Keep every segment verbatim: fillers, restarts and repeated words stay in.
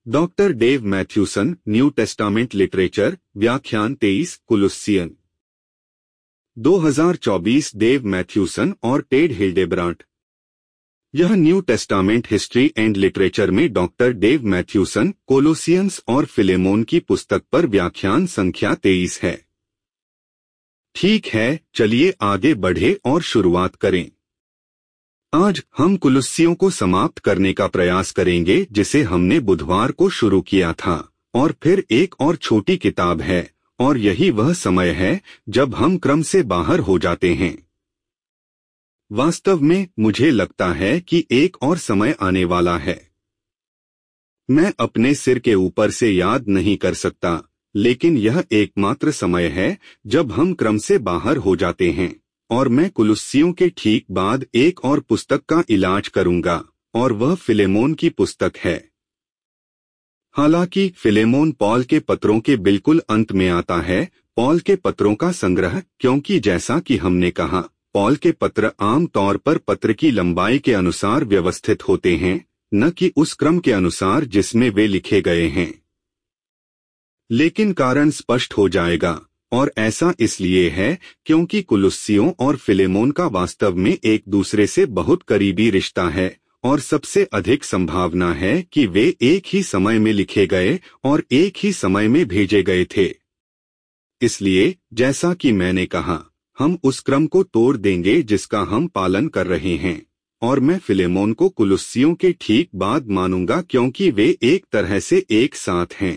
Doctor Dave Mathewson, New Testament literature, व्याख्यान तेईस, कुलुस्सियन। दो हज़ार चौबीस डेव मैथ्यूसन और टेड हिल्डेब्रांट। यह New Testament history and literature में डॉक्टर डेव मैथ्यूसन, कोलोसियंस और फिलेमोन की पुस्तक पर व्याख्यान संख्या तेईस है। ठीक है, चलिए आगे बढ़े और शुरुआत करें। आज हम कुलुस्सियों को समाप्त करने का प्रयास करेंगे जिसे हमने बुधवार को शुरू किया था, और फिर एक और छोटी किताब है, और यही वह समय है जब हम क्रम से बाहर हो जाते हैं। वास्तव में मुझे लगता है कि एक और समय आने वाला है। मैं अपने सिर के ऊपर से याद नहीं कर सकता, लेकिन यह एकमात्र समय है जब हम क्रम से बाहर हो जाते हैं, और मैं कुलुस्सियों के ठीक बाद एक और पुस्तक का इलाज करूंगा, और वह फिलेमोन की पुस्तक है। हालांकि फिलेमोन पॉल के पत्रों के बिल्कुल अंत में आता है, पॉल के पत्रों का संग्रह, क्योंकि जैसा कि हमने कहा, पॉल के पत्र आम तौर पर पत्र की लंबाई के अनुसार व्यवस्थित होते हैं, न कि उस क्रम के अनुसार जिसमें वे लिखे गए हैं। लेकिन कारण स्पष्ट हो जाएगा, और ऐसा इसलिए है क्योंकि कुलुस्सियों और फिलेमोन का वास्तव में एक दूसरे से बहुत करीबी रिश्ता है, और सबसे अधिक संभावना है कि वे एक ही समय में लिखे गए और एक ही समय में भेजे गए थे। इसलिए जैसा कि मैंने कहा, हम उस क्रम को तोड़ देंगे जिसका हम पालन कर रहे हैं, और मैं फिलेमोन को कुलुस्सियों के ठीक बाद मानूंगा क्योंकि वे एक तरह से एक साथ हैं।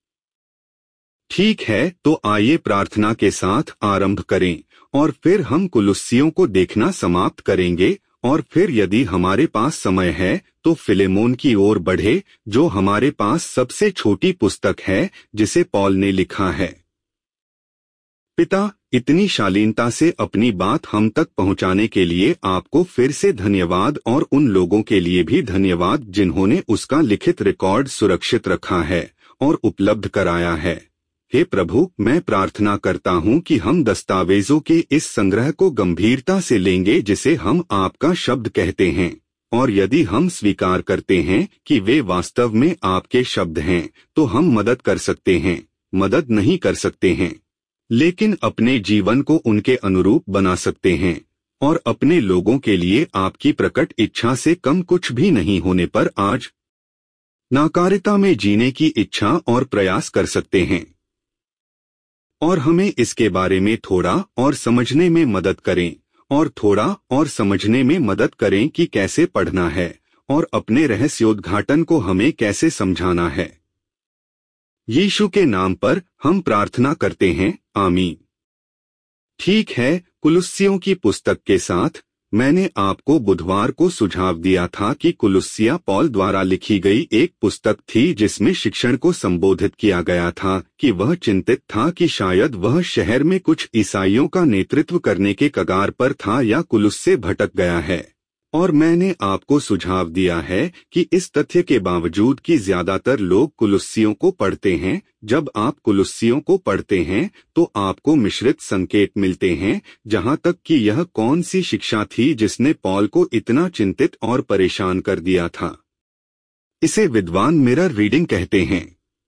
ठीक है, तो आइए प्रार्थना के साथ आरंभ करें, और फिर हम कुलुस्सियों को देखना समाप्त करेंगे, और फिर यदि हमारे पास समय है तो फिलेमोन की ओर बढ़े, जो हमारे पास सबसे छोटी पुस्तक है जिसे पॉल ने लिखा है। पिता, इतनी शालीनता से अपनी बात हम तक पहुंचाने के लिए आपको फिर से धन्यवाद, और उन लोगों के लिए भी धन्यवाद जिन्होंने उसका लिखित रिकॉर्ड सुरक्षित रखा है और उपलब्ध कराया है। हे प्रभु, मैं प्रार्थना करता हूँ कि हम दस्तावेजों के इस संग्रह को गंभीरता से लेंगे जिसे हम आपका शब्द कहते हैं, और यदि हम स्वीकार करते हैं कि वे वास्तव में आपके शब्द हैं, तो हम मदद कर सकते हैं, मदद नहीं कर सकते हैं, लेकिन अपने जीवन को उनके अनुरूप बना सकते हैं, और अपने लोगों के लिए आपकी प्रकट इच्छा से कम कुछ भी नहीं होने पर आज नाकारिता में जीने की इच्छा और प्रयास कर सकते हैं। और हमें इसके बारे में थोड़ा और समझने में मदद करें, और थोड़ा और समझने में मदद करें कि कैसे पढ़ना है, और अपने रहस्योद्घाटन को हमें कैसे समझाना है। यीशु के नाम पर हम प्रार्थना करते हैं, आमीन। ठीक है, कुलुस्सियों की पुस्तक के साथ मैंने आपको बुधवार को सुझाव दिया था कि कुलुस्सिया पॉल द्वारा लिखी गई एक पुस्तक थी जिसमें शिक्षण को संबोधित किया गया था कि वह चिंतित था कि शायद वह शहर में कुछ ईसाइयों का नेतृत्व करने के कगार पर था या कुलुस्से भटक गया है। और मैंने आपको सुझाव दिया है कि इस तथ्य के बावजूद कि ज्यादातर लोग कुलुस्सियों को पढ़ते हैं, जब आप कुलुस्सियों को पढ़ते हैं तो आपको मिश्रित संकेत मिलते हैं, जहां तक कि यह कौन सी शिक्षा थी जिसने पॉल को इतना चिंतित और परेशान कर दिया था। इसे विद्वान मिरर रीडिंग कहते हैं।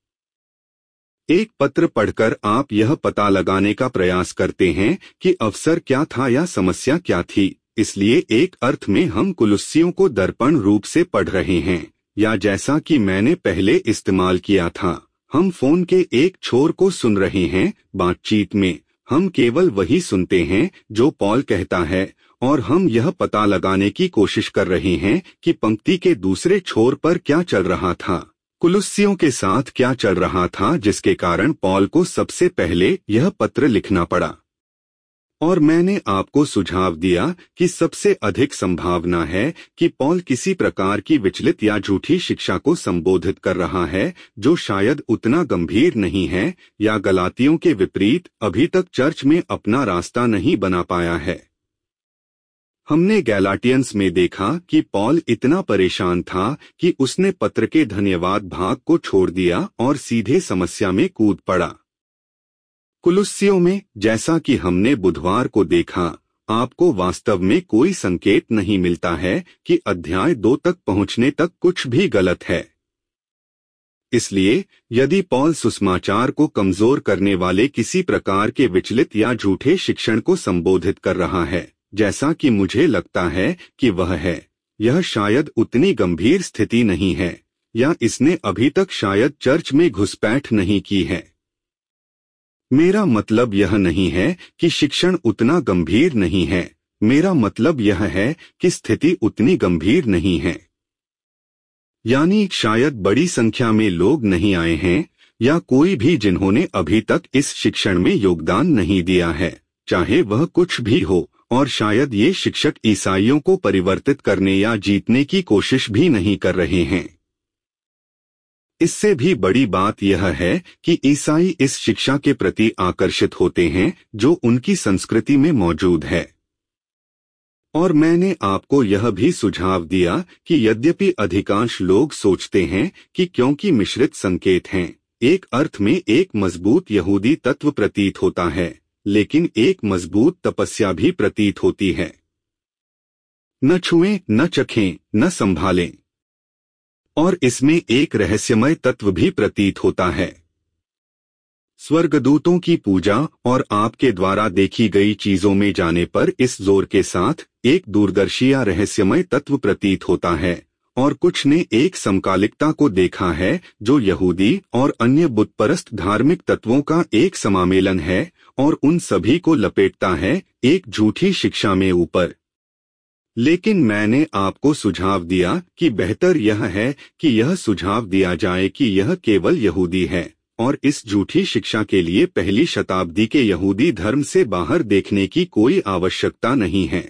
एक पत्र पढ़कर आप यह पता लगाने का प्रयास करते हैं कि अवसर क्या था या समस्या क्या थी। इसलिए एक अर्थ में हम कुलुस्सियों को दर्पण रूप से पढ़ रहे हैं, या जैसा कि मैंने पहले इस्तेमाल किया था, हम फोन के एक छोर को सुन रहे हैं। बातचीत में हम केवल वही सुनते हैं जो पॉल कहता है, और हम यह पता लगाने की कोशिश कर रहे हैं कि पंक्ति के दूसरे छोर पर क्या चल रहा था, कुलुस्सियों के साथ क्या चल रहा था, जिसके कारण पॉल को सबसे पहले यह पत्र लिखना पड़ा। और मैंने आपको सुझाव दिया कि सबसे अधिक संभावना है कि पॉल किसी प्रकार की विचलित या झूठी शिक्षा को संबोधित कर रहा है जो शायद उतना गंभीर नहीं है, या गलातियों के विपरीत अभी तक चर्च में अपना रास्ता नहीं बना पाया है। हमने गैलाटियंस में देखा कि पॉल इतना परेशान था कि उसने पत्र के धन्यवाद भाग को छोड़ दिया और सीधे समस्या में कूद पड़ा। कुलुस्सियों में, जैसा कि हमने बुधवार को देखा, आपको वास्तव में कोई संकेत नहीं मिलता है कि अध्याय दो तक पहुंचने तक कुछ भी गलत है। इसलिए यदि पॉल सुसमाचार को कमजोर करने वाले किसी प्रकार के विचलित या झूठे शिक्षण को संबोधित कर रहा है, जैसा कि मुझे लगता है कि वह है, यह शायद उतनी गंभीर स्थिति नहीं है, या इसने अभी तक शायद चर्च में घुसपैठ नहीं की है। मेरा मतलब यह नहीं है कि शिक्षण उतना गंभीर नहीं है, मेरा मतलब यह है कि स्थिति उतनी गंभीर नहीं है। यानी शायद बड़ी संख्या में लोग नहीं आए हैं, या कोई भी जिन्होंने अभी तक इस शिक्षण में योगदान नहीं दिया है, चाहे वह कुछ भी हो, और शायद ये शिक्षक ईसाइयों को परिवर्तित करने या जीतने की कोशिश भी नहीं कर रहे हैं। इससे भी बड़ी बात यह है कि ईसाई इस शिक्षा के प्रति आकर्षित होते हैं जो उनकी संस्कृति में मौजूद है। और मैंने आपको यह भी सुझाव दिया कि यद्यपि अधिकांश लोग सोचते हैं कि क्योंकि मिश्रित संकेत हैं, एक अर्थ में एक मजबूत यहूदी तत्व प्रतीत होता है, लेकिन एक मजबूत तपस्या भी प्रतीत होती है। न छुएं, न चखें, न संभालें। और इसमें एक रहस्यमय तत्व भी प्रतीत होता है। स्वर्गदूतों की पूजा और आपके द्वारा देखी गई चीजों में जाने पर इस जोर के साथ एक दूरदर्शी या रहस्यमय तत्व प्रतीत होता है, और कुछ ने एक समकालिकता को देखा है जो यहूदी और अन्य बुतपरस्त धार्मिक तत्वों का एक समामेलन है और उन सभी को लपेटता है एक झूठी शिक्षा में ऊपर। लेकिन मैंने आपको सुझाव दिया कि बेहतर यह है कि यह सुझाव दिया जाए कि यह केवल यहूदी है, और इस झूठी शिक्षा के लिए पहली शताब्दी के यहूदी धर्म से बाहर देखने की कोई आवश्यकता नहीं है।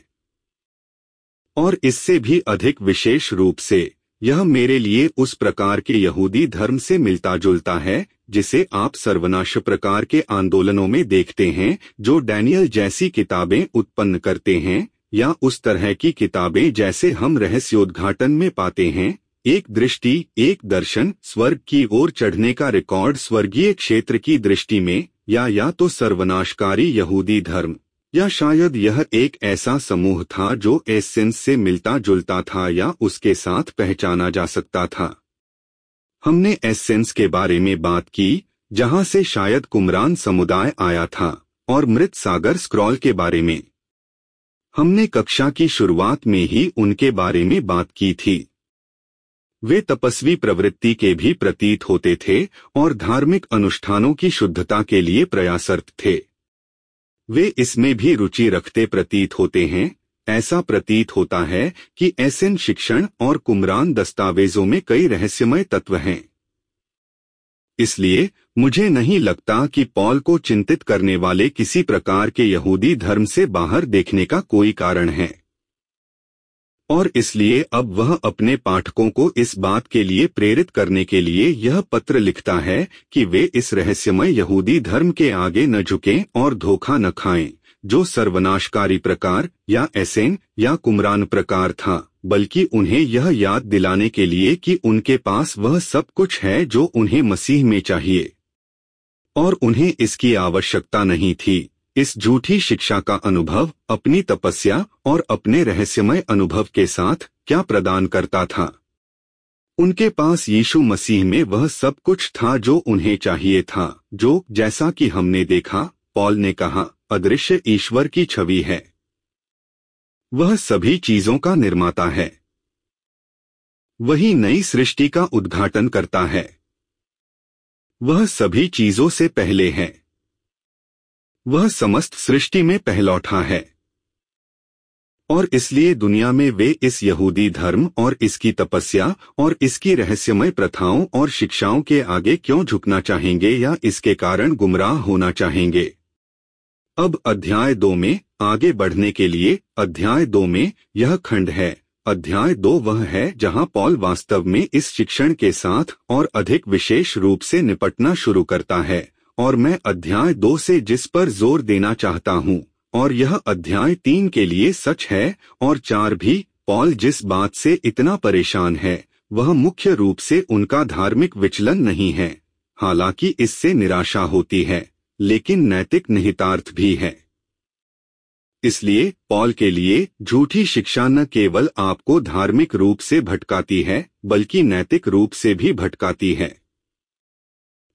और इससे भी अधिक विशेष रूप से यह मेरे लिए उस प्रकार के यहूदी धर्म से मिलता जुलता है जिसे आप सर्वनाश प्रकार के आंदोलनों में देखते हैं, जो डैनियल जैसी किताबें उत्पन्न करते हैं, या उस तरह की किताबें जैसे हम रहस्योद्घाटन में पाते हैं। एक दृष्टि, एक दर्शन, स्वर्ग की ओर चढ़ने का रिकॉर्ड स्वर्गीय क्षेत्र की दृष्टि में, या या तो सर्वनाशकारी यहूदी धर्म, या शायद यह एक ऐसा समूह था जो एसेंस से मिलता जुलता था या उसके साथ पहचाना जा सकता था। हमने एसेंस के बारे में बात की, जहां से शायद कुमरान समुदाय आया था, और मृत सागर स्क्रॉल के बारे में हमने कक्षा की शुरुआत में ही उनके बारे में बात की थी। वे तपस्वी प्रवृत्ति के भी प्रतीत होते थे और धार्मिक अनुष्ठानों की शुद्धता के लिए प्रयासरत थे। वे इसमें भी रुचि रखते प्रतीत होते हैं। ऐसा प्रतीत होता है कि एसेन शिक्षण और कुमरान दस्तावेजों में कई रहस्यमय तत्व हैं। इसलिए मुझे नहीं लगता कि पॉल को चिंतित करने वाले किसी प्रकार के यहूदी धर्म से बाहर देखने का कोई कारण है। और इसलिए अब वह अपने पाठकों को इस बात के लिए प्रेरित करने के लिए यह पत्र लिखता है कि वे इस रहस्यमय यहूदी धर्म के आगे न झुकें और धोखा न खाएं, जो सर्वनाशकारी प्रकार या एसेन या कुमरान प्रकार था, बल्कि उन्हें यह याद दिलाने के लिए कि उनके पास वह सब कुछ है जो उन्हें मसीह में चाहिए, और उन्हें इसकी आवश्यकता नहीं थी। इस झूठी शिक्षा का अनुभव अपनी तपस्या और अपने रहस्यमय अनुभव के साथ क्या प्रदान करता था। उनके पास यीशु मसीह में वह सब कुछ था जो उन्हें चाहिए था, जो, जैसा कि हमने देखा, पॉल ने कहा, अदृश्य ईश्वर की छवि है। वह सभी चीजों का निर्माता है। वही नई सृष्टि का उद्घाटन करता है। वह सभी चीजों से पहले है। वह समस्त सृष्टि में पहलौठा है। और इसलिए दुनिया में वे इस यहूदी धर्म और इसकी तपस्या और इसकी रहस्यमय प्रथाओं और शिक्षाओं के आगे क्यों झुकना चाहेंगे या इसके कारण गुमराह होना चाहेंगे। अब अध्याय दो में आगे बढ़ने के लिए अध्याय दो में यह खंड है। अध्याय दो वह है जहां पॉल वास्तव में इस शिक्षण के साथ और अधिक विशेष रूप से निपटना शुरू करता है, और मैं अध्याय दो से जिस पर जोर देना चाहता हूं, और यह अध्याय तीन के लिए सच है और चार भी, पॉल जिस बात से इतना परेशान है वह मुख्य रूप से उनका धार्मिक विचलन नहीं है, हालांकि इससे निराशा होती है, लेकिन नैतिक निहितार्थ भी है। इसलिए पॉल के लिए झूठी शिक्षा न केवल आपको धार्मिक रूप से भटकाती है, बल्कि नैतिक रूप से भी भटकाती है।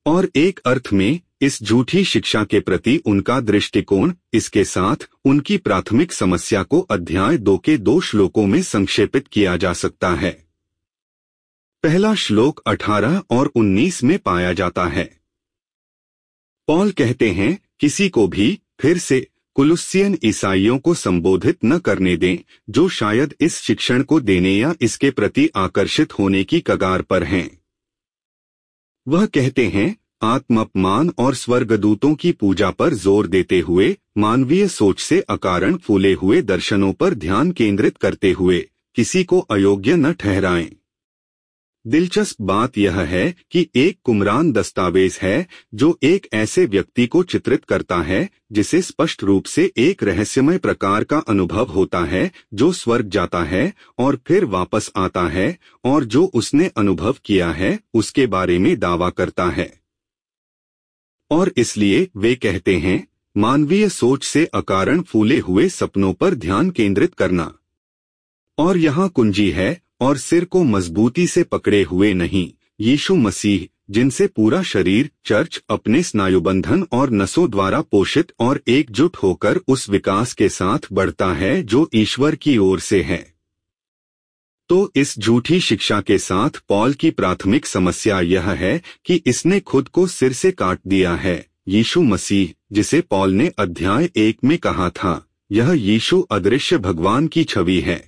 और एक अर्थ में इस झूठी शिक्षा के प्रति उनका दृष्टिकोण, इसके साथ उनकी प्राथमिक समस्या को अध्याय दो के दो श्लोकों में संक्षेपित किया जा सकता है। पहला श्लोक अठारह और उन्नीस में पाया जाता है। पॉल कहते हैं, किसी को भी फिर से कुलुस्सियन ईसाइयों को संबोधित न करने दें जो शायद इस शिक्षण को देने या इसके प्रति आकर्षित होने की कगार पर हैं। वह कहते हैं, आत्मअपमान और स्वर्गदूतों की पूजा पर जोर देते हुए मानवीय सोच से अकारण फूले हुए दर्शनों पर ध्यान केंद्रित करते हुए किसी को अयोग्य न ठहराएं। दिलचस्प बात यह है कि एक कुमरान दस्तावेज है जो एक ऐसे व्यक्ति को चित्रित करता है जिसे स्पष्ट रूप से एक रहस्यमय प्रकार का अनुभव होता है, जो स्वर्ग जाता है और फिर वापस आता है और जो उसने अनुभव किया है उसके बारे में दावा करता है। और इसलिए वे कहते हैं, मानवीय सोच से अकारण फूले हुए सपनों पर ध्यान केंद्रित करना। और यहाँ कुंजी है, और सिर को मजबूती से पकड़े हुए नहीं, यीशु मसीह जिनसे पूरा शरीर चर्च अपने स्नायुबंधन और नसों द्वारा पोषित और एकजुट होकर उस विकास के साथ बढ़ता है जो ईश्वर की ओर से है। तो इस झूठी शिक्षा के साथ पॉल की प्राथमिक समस्या यह है कि इसने खुद को सिर से काट दिया है। यीशु मसीह, जिसे पॉल ने अध्याय एक में कहा था, यह यीशु अदृश्य भगवान की छवि है।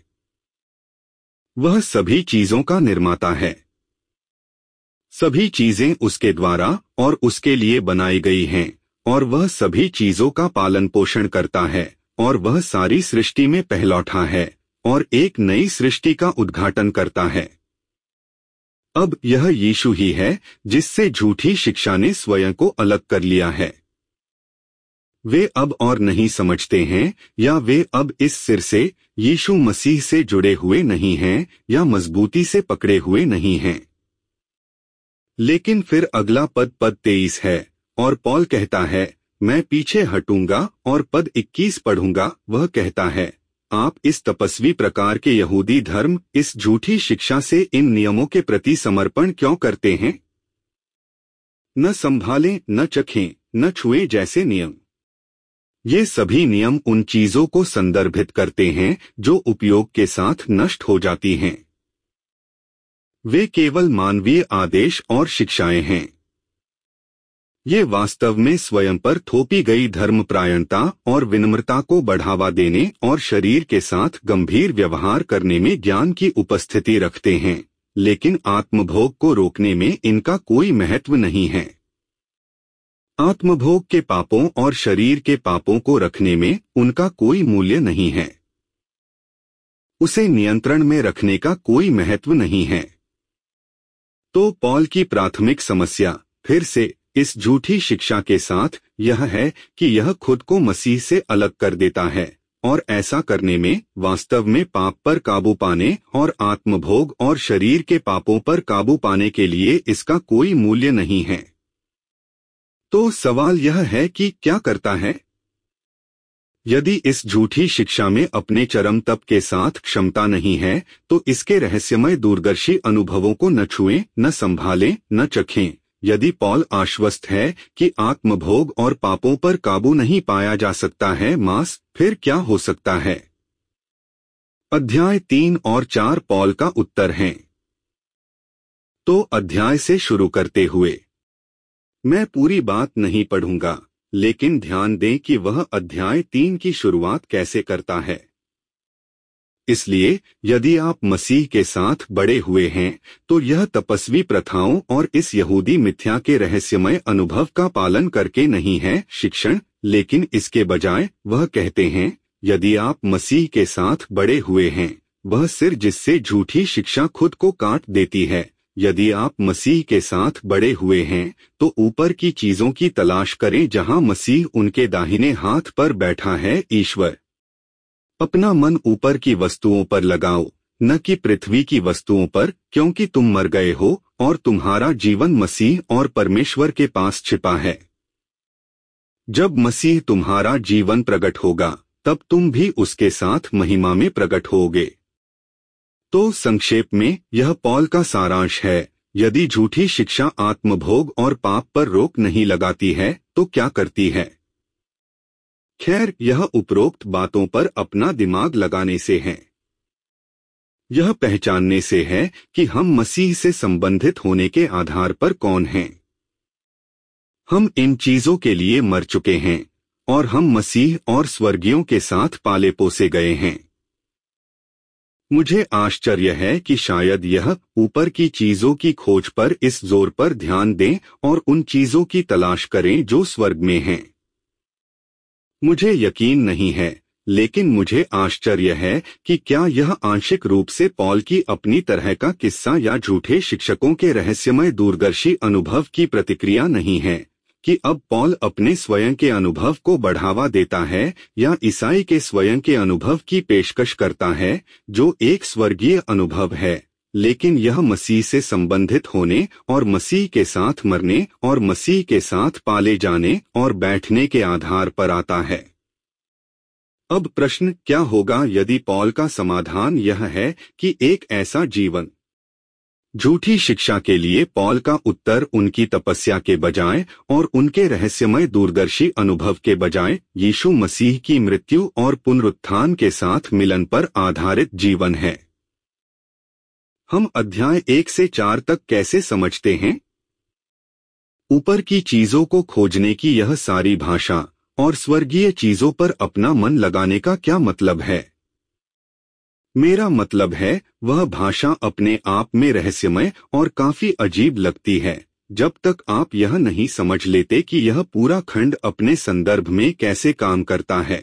वह सभी चीजों का निर्माता है। सभी चीजें उसके द्वारा और उसके लिए बनाई गई हैं, और वह सभी चीजों का पालन पोषण करता है, और वह सारी सृष्टि में पहलौठा है और एक नई सृष्टि का उद्घाटन करता है। अब यह यीशु ही है जिससे झूठी शिक्षा ने स्वयं को अलग कर लिया है। वे अब और नहीं समझते हैं, या वे अब इस सिर से यीशु मसीह से जुड़े हुए नहीं हैं या मजबूती से पकड़े हुए नहीं हैं। लेकिन फिर अगला पद पद तेईस है, और पॉल कहता है, मैं पीछे हटूंगा और पद इक्कीस पढ़ूंगा। वह कहता है, आप इस तपस्वी प्रकार के यहूदी धर्म, इस झूठी शिक्षा से इन नियमों के प्रति समर्पण क्यों करते हैं? न संभालें, न चखें, न छुएं जैसे नियम। ये सभी नियम उन चीजों को संदर्भित करते हैं जो उपयोग के साथ नष्ट हो जाती हैं। वे केवल मानवीय आदेश और शिक्षाएं हैं। ये वास्तव में स्वयं पर थोपी गई धर्मपरायणता और विनम्रता को बढ़ावा देने और शरीर के साथ गंभीर व्यवहार करने में ज्ञान की उपस्थिति रखते हैं, लेकिन आत्मभोग को रोकने में इनका कोई महत्व नहीं है। आत्मभोग के पापों और शरीर के पापों को रखने में उनका कोई मूल्य नहीं है। उसे नियंत्रण में रखने का कोई महत्व नहीं है। तो पॉल की प्राथमिक समस्या फिर से इस झूठी शिक्षा के साथ यह है कि यह खुद को मसीह से अलग कर देता है, और ऐसा करने में वास्तव में पाप पर काबू पाने और आत्मभोग और शरीर के पापों पर काबू पाने के लिए इसका कोई मूल्य नहीं है। तो सवाल यह है कि क्या करता है? यदि इस झूठी शिक्षा में अपने चरम तप के साथ क्षमता नहीं है, तो इसके रहस्यमय दूरदर्शी अनुभवों को न छुएं, न संभालें, न चखें। यदि पॉल आश्वस्त है कि आत्मभोग और पापों पर काबू नहीं पाया जा सकता है मास, फिर क्या हो सकता है? अध्याय तीन और चार पॉल का उत्तर हैं। तो अध्याय से शुरू करते हुए मैं पूरी बात नहीं पढ़ूंगा, लेकिन ध्यान दें कि वह अध्याय तीन की शुरुआत कैसे करता है। इसलिए यदि आप मसीह के साथ बड़े हुए हैं, तो यह तपस्वी प्रथाओं और इस यहूदी मिथ्या के रहस्यमय अनुभव का पालन करके नहीं है शिक्षण, लेकिन इसके बजाय वह कहते हैं, यदि आप मसीह के साथ बड़े हुए हैं, वह सिर जिससे झूठी शिक्षा खुद को काट देती है। यदि आप मसीह के साथ बड़े हुए हैं, तो ऊपर की चीजों की तलाश करें जहां मसीह उनके दाहिने हाथ पर बैठा है ईश्वर। अपना मन ऊपर की वस्तुओं पर लगाओ, न कि पृथ्वी की वस्तुओं पर, क्योंकि तुम मर गए हो और तुम्हारा जीवन मसीह और परमेश्वर के पास छिपा है। जब मसीह तुम्हारा जीवन प्रकट होगा, तब तुम भी उसके साथ महिमा में प्रकट होगे। तो संक्षेप में यह पॉल का सारांश है। यदि झूठी शिक्षा आत्मभोग और पाप पर रोक नहीं लगाती है तो क्या करती है? खैर, यह उपरोक्त बातों पर अपना दिमाग लगाने से है। यह पहचानने से है कि हम मसीह से संबंधित होने के आधार पर कौन हैं। हम इन चीजों के लिए मर चुके हैं और हम मसीह और स्वर्गियों के साथ पाले पोसे गए हैं। मुझे आश्चर्य है कि शायद यह ऊपर की चीजों की खोज पर इस जोर पर ध्यान दें और उन चीजों की तलाश करें जो स्वर्ग में हैं। मुझे यकीन नहीं है, लेकिन मुझे आश्चर्य है कि क्या यह आंशिक रूप से पॉल की अपनी तरह का किस्सा या झूठे शिक्षकों के रहस्यमय दूरदर्शी अनुभव की प्रतिक्रिया नहीं है कि अब पॉल अपने स्वयं के अनुभव को बढ़ावा देता है या ईसाई के स्वयं के अनुभव की पेशकश करता है जो एक स्वर्गीय अनुभव है, लेकिन यह मसीह से संबंधित होने और मसीह के साथ मरने और मसीह के साथ पाले जाने और बैठने के आधार पर आता है। अब प्रश्न क्या होगा यदि पॉल का समाधान यह है कि एक ऐसा जीवन? झूठी शिक्षा के लिए पॉल का उत्तर उनकी तपस्या के बजाय और उनके रहस्यमय दूरदर्शी अनुभव के बजाय यीशु मसीह की मृत्यु और पुनरुत्थान के साथ मिलन पर आधारित जीवन है। हम अध्याय एक से चार तक कैसे समझते हैं? ऊपर की चीजों को खोजने की यह सारी भाषा और स्वर्गीय चीजों पर अपना मन लगाने का क्या मतलब है? मेरा मतलब है, वह भाषा अपने आप में रहस्यमय और काफी अजीब लगती है जब तक आप यह नहीं समझ लेते कि यह पूरा खंड अपने संदर्भ में कैसे काम करता है।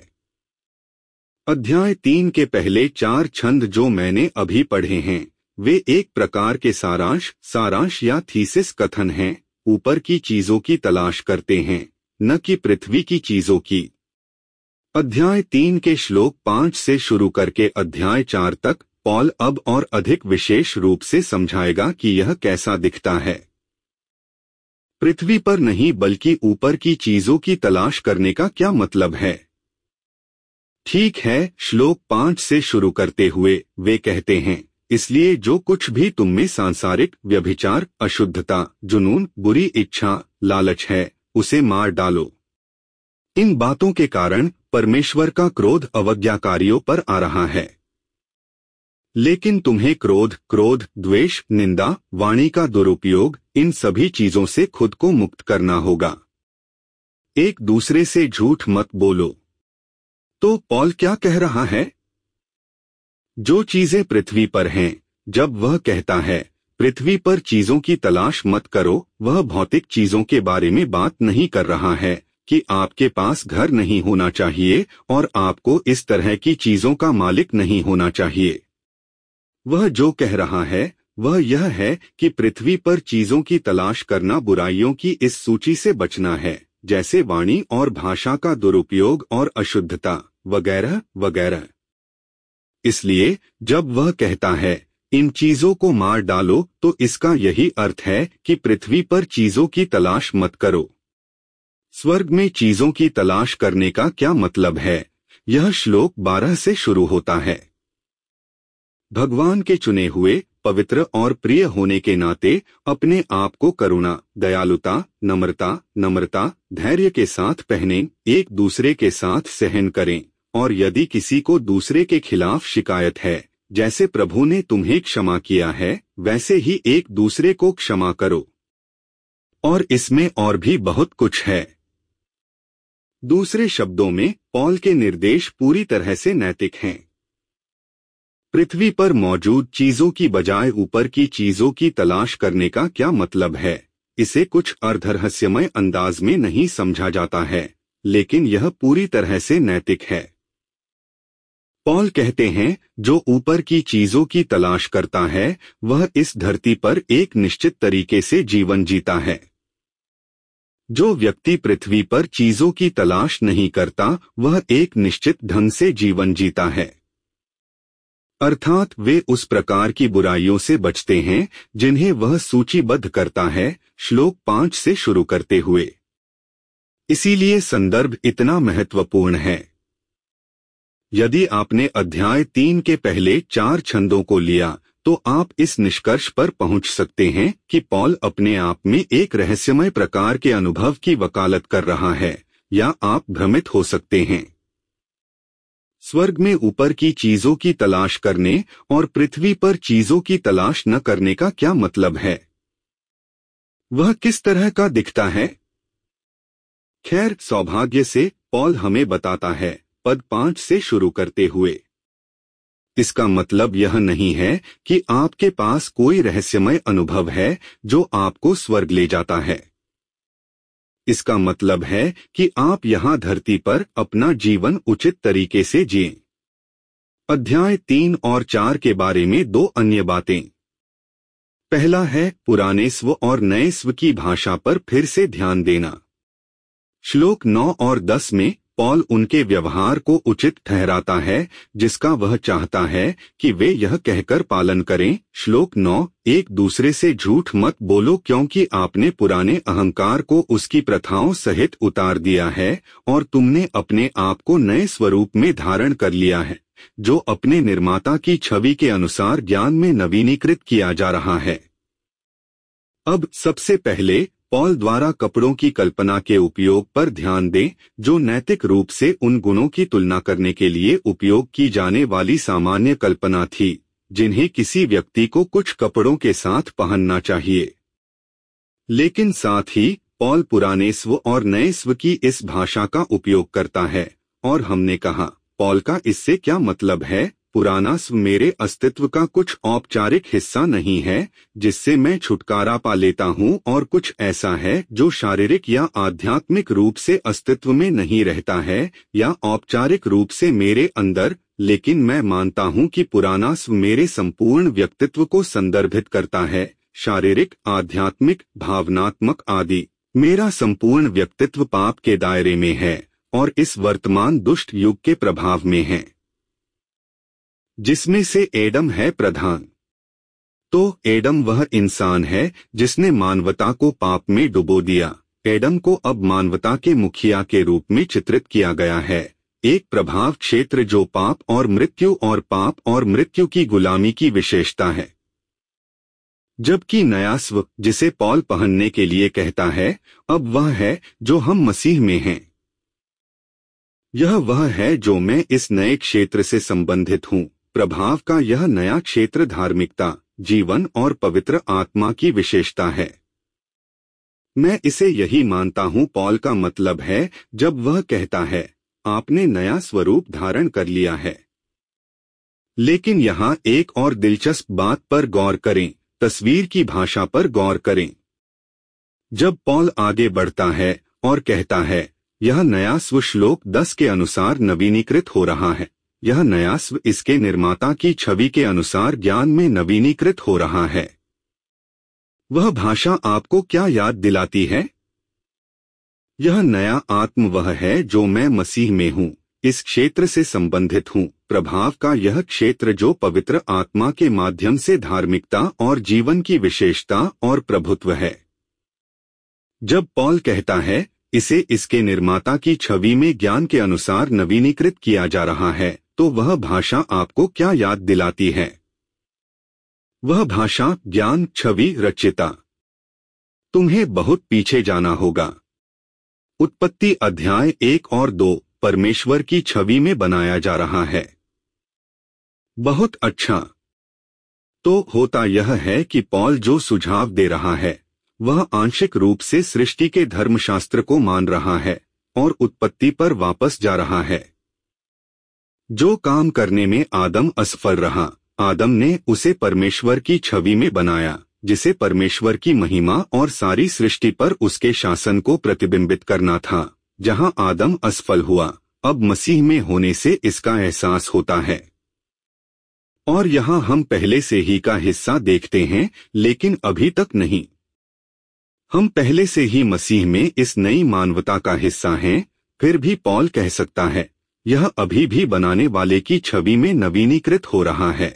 अध्याय तीन के पहले चार छंद जो मैंने अभी पढ़े हैं, वे एक प्रकार के सारांश सारांश या थीसिस कथन हैं, ऊपर की चीजों की तलाश करते हैं, न कि पृथ्वी की चीजों की। अध्याय तीन के श्लोक पांच से शुरू करके अध्याय चार तक पॉल अब और अधिक विशेष रूप से समझाएगा कि यह कैसा दिखता है। पृथ्वी पर नहीं बल्कि ऊपर की चीजों की तलाश करने का क्या मतलब है? ठीक है, श्लोक पांच से शुरू करते हुए वे कहते हैं, इसलिए जो कुछ भी तुम में सांसारिक व्यभिचार, अशुद्धता, जुनून, बुरी इच्छा, लालच है, उसे मार डालो। इन बातों के कारण परमेश्वर का क्रोध अवज्ञाकारियों पर आ रहा है। लेकिन तुम्हें क्रोध, क्रोध, द्वेष, निंदा, वाणी का दुरुपयोग, इन सभी चीजों से खुद को मुक्त करना होगा। एक दूसरे से झूठ मत बोलो। तो पॉल क्या कह रहा है? जो चीजें पृथ्वी पर हैं, जब वह कहता है पृथ्वी पर चीजों की तलाश मत करो, वह भौतिक चीजों के बारे में बात नहीं कर रहा है कि आपके पास घर नहीं होना चाहिए और आपको इस तरह की चीजों का मालिक नहीं होना चाहिए। वह जो कह रहा है वह यह है कि पृथ्वी पर चीजों की तलाश करना बुराइयों की इस सूची से बचना है, जैसे वाणी और भाषा का दुरुपयोग और अशुद्धता वगैरह वगैरह। इसलिए जब वह कहता है इन चीजों को मार डालो, तो इसका यही अर्थ है कि पृथ्वी पर चीजों की तलाश मत करो। स्वर्ग में चीजों की तलाश करने का क्या मतलब है? यह श्लोक बारह से शुरू होता है। भगवान के चुने हुए, पवित्र और प्रिय होने के नाते अपने आप को करुणा, दयालुता, नम्रता, नम्रता, धैर्य के साथ पहने, एक दूसरे के साथ सहन करें, और यदि किसी को दूसरे के खिलाफ शिकायत है, जैसे प्रभु ने तुम्हें क्षमा किया है, वैसे ही एक दूसरे को क्षमा करो। और इसमें और भी बहुत कुछ है। दूसरे शब्दों में पॉल के निर्देश पूरी तरह से नैतिक हैं। पृथ्वी पर मौजूद चीजों की बजाय ऊपर की चीजों की तलाश करने का क्या मतलब है? इसे कुछ अर्धरहस्यमय अंदाज में नहीं समझा जाता है, लेकिन यह पूरी तरह से नैतिक है। पॉल कहते हैं, जो ऊपर की चीजों की तलाश करता है वह इस धरती पर एक निश्चित तरीके से जीवन जीता है। जो व्यक्ति पृथ्वी पर चीजों की तलाश नहीं करता वह एक निश्चित ढंग से जीवन जीता है, अर्थात वे उस प्रकार की बुराइयों से बचते हैं जिन्हें वह सूचीबद्ध करता है, श्लोक पांच से शुरू करते हुए। इसीलिए संदर्भ इतना महत्वपूर्ण है। यदि आपने अध्याय तीन के पहले चार छंदों को लिया तो आप इस निष्कर्ष पर पहुंच सकते हैं कि पॉल अपने आप में एक रहस्यमय प्रकार के अनुभव की वकालत कर रहा है, या आप भ्रमित हो सकते हैं। स्वर्ग में ऊपर की चीजों की तलाश करने और पृथ्वी पर चीजों की तलाश न करने का क्या मतलब है? वह किस तरह का दिखता है? खैर, सौभाग्य से पॉल हमें बताता है, पद पांच से शुरू करते हुए। इसका मतलब यह नहीं है कि आपके पास कोई रहस्यमय अनुभव है जो आपको स्वर्ग ले जाता है। इसका मतलब है कि आप यहाँ धरती पर अपना जीवन उचित तरीके से जिएं। अध्याय तीन और चार के बारे में दो अन्य बातें। पहला है पुराने स्व और नए स्व की भाषा पर फिर से ध्यान देना। श्लोक नौ और दस में पॉल उनके व्यवहार को उचित ठहराता है जिसका वह चाहता है कि वे यह कहकर पालन करें। श्लोक नौ, एक दूसरे से झूठ मत बोलो क्योंकि आपने पुराने अहंकार को उसकी प्रथाओं सहित उतार दिया है और तुमने अपने आप को नए स्वरूप में धारण कर लिया है, जो अपने निर्माता की छवि के अनुसार ज्ञान में नवीनीकृत किया जा रहा है। अब सबसे पहले पॉल द्वारा कपड़ों की कल्पना के उपयोग पर ध्यान दें, जो नैतिक रूप से उन गुणों की तुलना करने के लिए उपयोग की जाने वाली सामान्य कल्पना थी जिन्हें किसी व्यक्ति को कुछ कपड़ों के साथ पहनना चाहिए। लेकिन साथ ही पॉल पुराने स्व और नए स्व की इस भाषा का उपयोग करता है, और हमने कहा पॉल का इससे क्या मतलब है। पुराना स्व मेरे अस्तित्व का कुछ औपचारिक हिस्सा नहीं है जिससे मैं छुटकारा पा लेता हूँ, और कुछ ऐसा है जो शारीरिक या आध्यात्मिक रूप से अस्तित्व में नहीं रहता है या औपचारिक रूप से मेरे अंदर, लेकिन मैं मानता हूँ कि पुराना स्व मेरे संपूर्ण व्यक्तित्व को संदर्भित करता है, शारीरिक, आध्यात्मिक, भावनात्मक आदि। मेरा संपूर्ण व्यक्तित्व पाप के दायरे में है और इस वर्तमान दुष्ट युग के प्रभाव में है, जिसमें से एडम है प्रधान। तो एडम वह इंसान है जिसने मानवता को पाप में डुबो दिया। एडम को अब मानवता के मुखिया के रूप में चित्रित किया गया है, एक प्रभाव क्षेत्र जो पाप और मृत्यु और पाप और मृत्यु की गुलामी की विशेषता है। जबकि नया स्व, जिसे पॉल पहनने के लिए कहता है, अब वह है जो हम मसीह में हैं। यह वह है जो मैं इस नए क्षेत्र से संबंधित हूँ। प्रभाव का यह नया क्षेत्र धार्मिकता, जीवन और पवित्र आत्मा की विशेषता है। मैं इसे यही मानता हूँ पॉल का मतलब है जब वह कहता है आपने नया स्वरूप धारण कर लिया है। लेकिन यहाँ एक और दिलचस्प बात पर गौर करें, तस्वीर की भाषा पर गौर करें। जब पॉल आगे बढ़ता है और कहता है यह नया स्व श्लोक दस के अनुसार नवीनीकृत हो रहा है, यह नया स्व इसके निर्माता की छवि के अनुसार ज्ञान में नवीनीकृत हो रहा है। वह भाषा आपको क्या याद दिलाती है? यह नया आत्म वह है जो मैं मसीह में हूँ, इस क्षेत्र से संबंधित हूँ। प्रभाव का यह क्षेत्र जो पवित्र आत्मा के माध्यम से धार्मिकता और जीवन की विशेषता और प्रभुत्व है। जब पॉल कहता है इसे इसके निर्माता की छवि में ज्ञान के अनुसार नवीनीकृत किया जा रहा है, तो वह भाषा आपको क्या याद दिलाती है? वह भाषा ज्ञान, छवि, रचिता। तुम्हें बहुत पीछे जाना होगा। उत्पत्ति अध्याय एक और दो परमेश्वर की छवि में बनाया जा रहा है। बहुत अच्छा। तो होता यह है कि पॉल जो सुझाव दे रहा है वह आंशिक रूप से सृष्टि के धर्मशास्त्र को मान रहा है और उत्पत्ति पर वापस जा रहा है। जो काम करने में आदम असफल रहा, आदम ने उसे परमेश्वर की छवि में बनाया, जिसे परमेश्वर की महिमा और सारी सृष्टि पर उसके शासन को प्रतिबिंबित करना था। जहां आदम असफल हुआ, अब मसीह में होने से इसका एहसास होता है। और यहाँ हम पहले से ही का हिस्सा देखते हैं, लेकिन अभी तक नहीं। हम पहले से ही मसीह में इस नई मानवता का हिस्सा हैं। फिर भी पॉल कह सकता है यह अभी भी बनाने वाले की छवि में नवीनीकृत हो रहा है।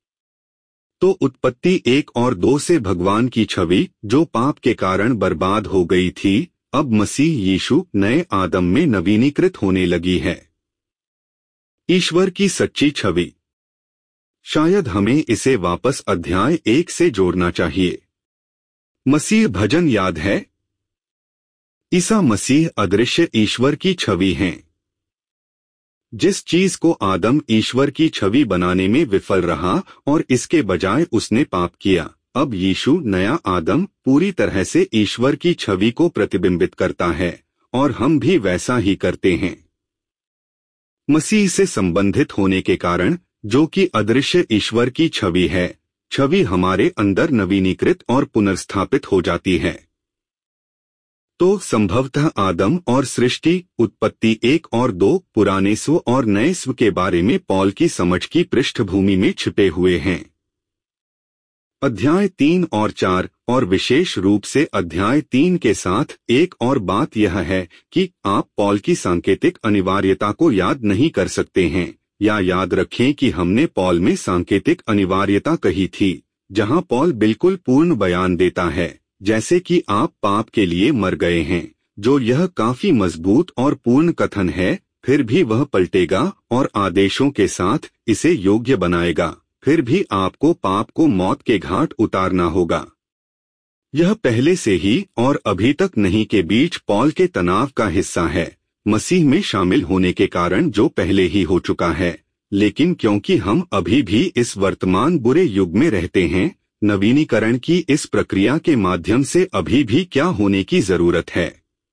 तो उत्पत्ति एक और दो से भगवान की छवि जो पाप के कारण बर्बाद हो गई थी, अब मसीह यीशु नए आदम में नवीनीकृत होने लगी है। ईश्वर की सच्ची छवि। शायद हमें इसे वापस अध्याय एक से जोड़ना चाहिए। मसीह भजन याद है? ईसा मसीह अदृश्य ईश्वर की छवि हैं। जिस चीज को आदम ईश्वर की छवि बनाने में विफल रहा और इसके बजाय उसने पाप किया, अब यीशु नया आदम पूरी तरह से ईश्वर की छवि को प्रतिबिंबित करता है और हम भी वैसा ही करते हैं। मसीह से संबंधित होने के कारण, जो कि अदृश्य ईश्वर की छवि है, छवि हमारे अंदर नवीनीकृत और पुनर्स्थापित हो जाती है। तो संभवतः आदम और सृष्टि, उत्पत्ति एक और दो, पुराने स्व और नए स्व के बारे में पॉल की समझ की पृष्ठभूमि में छिपे हुए हैं। अध्याय तीन और चार, और विशेष रूप से अध्याय तीन के साथ एक और बात यह है कि आप पॉल की सांकेतिक अनिवार्यता को याद नहीं कर सकते हैं, या याद रखें कि हमने पॉल में सांकेतिक अनिवार्यता कही थी, जहां पॉल बिल्कुल पूर्ण बयान देता है, जैसे कि आप पाप के लिए मर गए हैं, जो यह काफी मजबूत और पूर्ण कथन है। फिर भी वह पलटेगा और आदेशों के साथ इसे योग्य बनाएगा। फिर भी आपको पाप को मौत के घाट उतारना होगा। यह पहले से ही और अभी तक नहीं के बीच पॉल के तनाव का हिस्सा है, मसीह में शामिल होने के कारण जो पहले ही हो चुका है। लेकिन क्योंकि हम अभी भी इस वर्तमान बुरे युग में रहते हैं, नवीनीकरण की इस प्रक्रिया के माध्यम से अभी भी क्या होने की जरूरत है।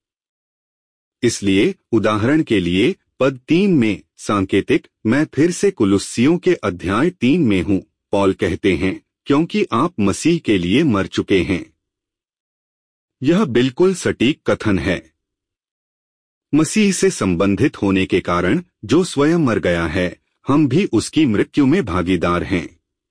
इसलिए उदाहरण के लिए पद तीन में सांकेतिक, मैं फिर से कुलुस्सियों के अध्याय तीन में हूँ, पॉल कहते हैं, क्योंकि आप मसीह के लिए मर चुके हैं। यह बिल्कुल सटीक कथन है। मसीह से संबंधित होने के कारण जो स्वयं मर गया है, हम भी उसकी मृत्यु में भागीदार हैं।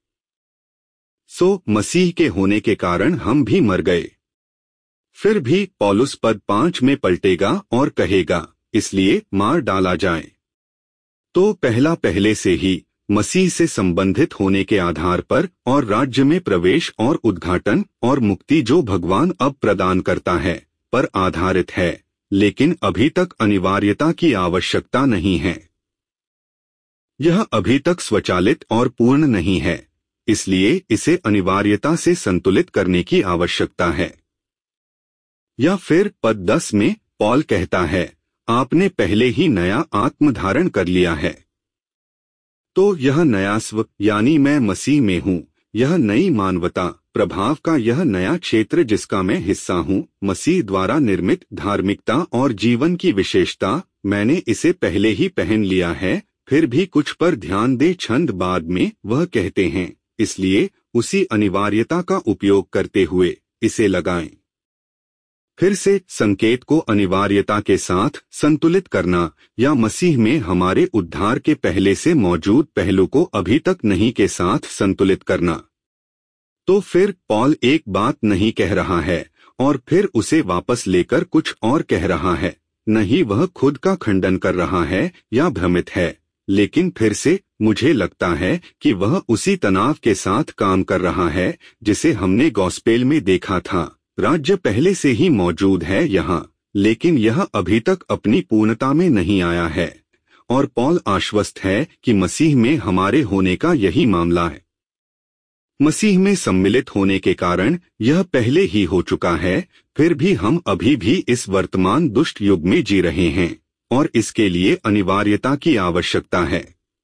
सो मसीह के होने के कारण हम भी मर गए। फिर भी पौलुस पद पांच में पलटेगा और कहेगा, इसलिए मार डाला जाए। तो पहला पहले से ही मसीह से संबंधित होने के आधार पर और राज्य में प्रवेश और उद्घाटन और मुक्ति जो भगवान अब प्रदान करता है, पर आधारित है, लेकिन अभी तक अनिवार्यता की आवश्यकता नहीं है। यह अभी तक स्वचालित और पूर्ण नहीं है, इसलिए इसे अनिवार्यता से संतुलित करने की आवश्यकता है। या फिर पद दस में पॉल कहता है, आपने पहले ही नया आत्म धारण कर लिया है। तो यह नया स्व, यानी मैं मसीह में हूँ, यह नई मानवता प्रभाव का यह नया क्षेत्र जिसका मैं हिस्सा हूँ, मसीह द्वारा निर्मित धार्मिकता और जीवन की विशेषता, मैंने इसे पहले ही पहन लिया है। फिर भी कुछ पर ध्यान दे, छंद बाद में वह कहते हैं, इसलिए उसी अनिवार्यता का उपयोग करते हुए इसे लगाएं। फिर से संकेत को अनिवार्यता के साथ संतुलित करना, या मसीह में हमारे उद्धार के पहले से मौजूद पहलू को अभी तक नहीं के साथ संतुलित करना। तो फिर पॉल एक बात नहीं कह रहा है और फिर उसे वापस लेकर कुछ और कह रहा है। नहीं वह खुद का खंडन कर रहा है या भ्रमित है, लेकिन फिर से मुझे लगता है कि वह उसी तनाव के साथ काम कर रहा है जिसे हमने गॉस्पेल में देखा था। राज्य पहले से ही मौजूद है यहाँ, लेकिन यह अभी तक अपनी पूर्णता में नहीं आया है, और पॉल आश्वस्त है कि मसीह में हमारे होने का यही मामला है। मसीह में सम्मिलित होने के कारण यह पहले ही हो चुका है, फिर भी हम अभी भी इस वर्तमान दुष्ट युग में जी रहे हैं और इसके लिए अनिवार्यता की आवश्यकता है।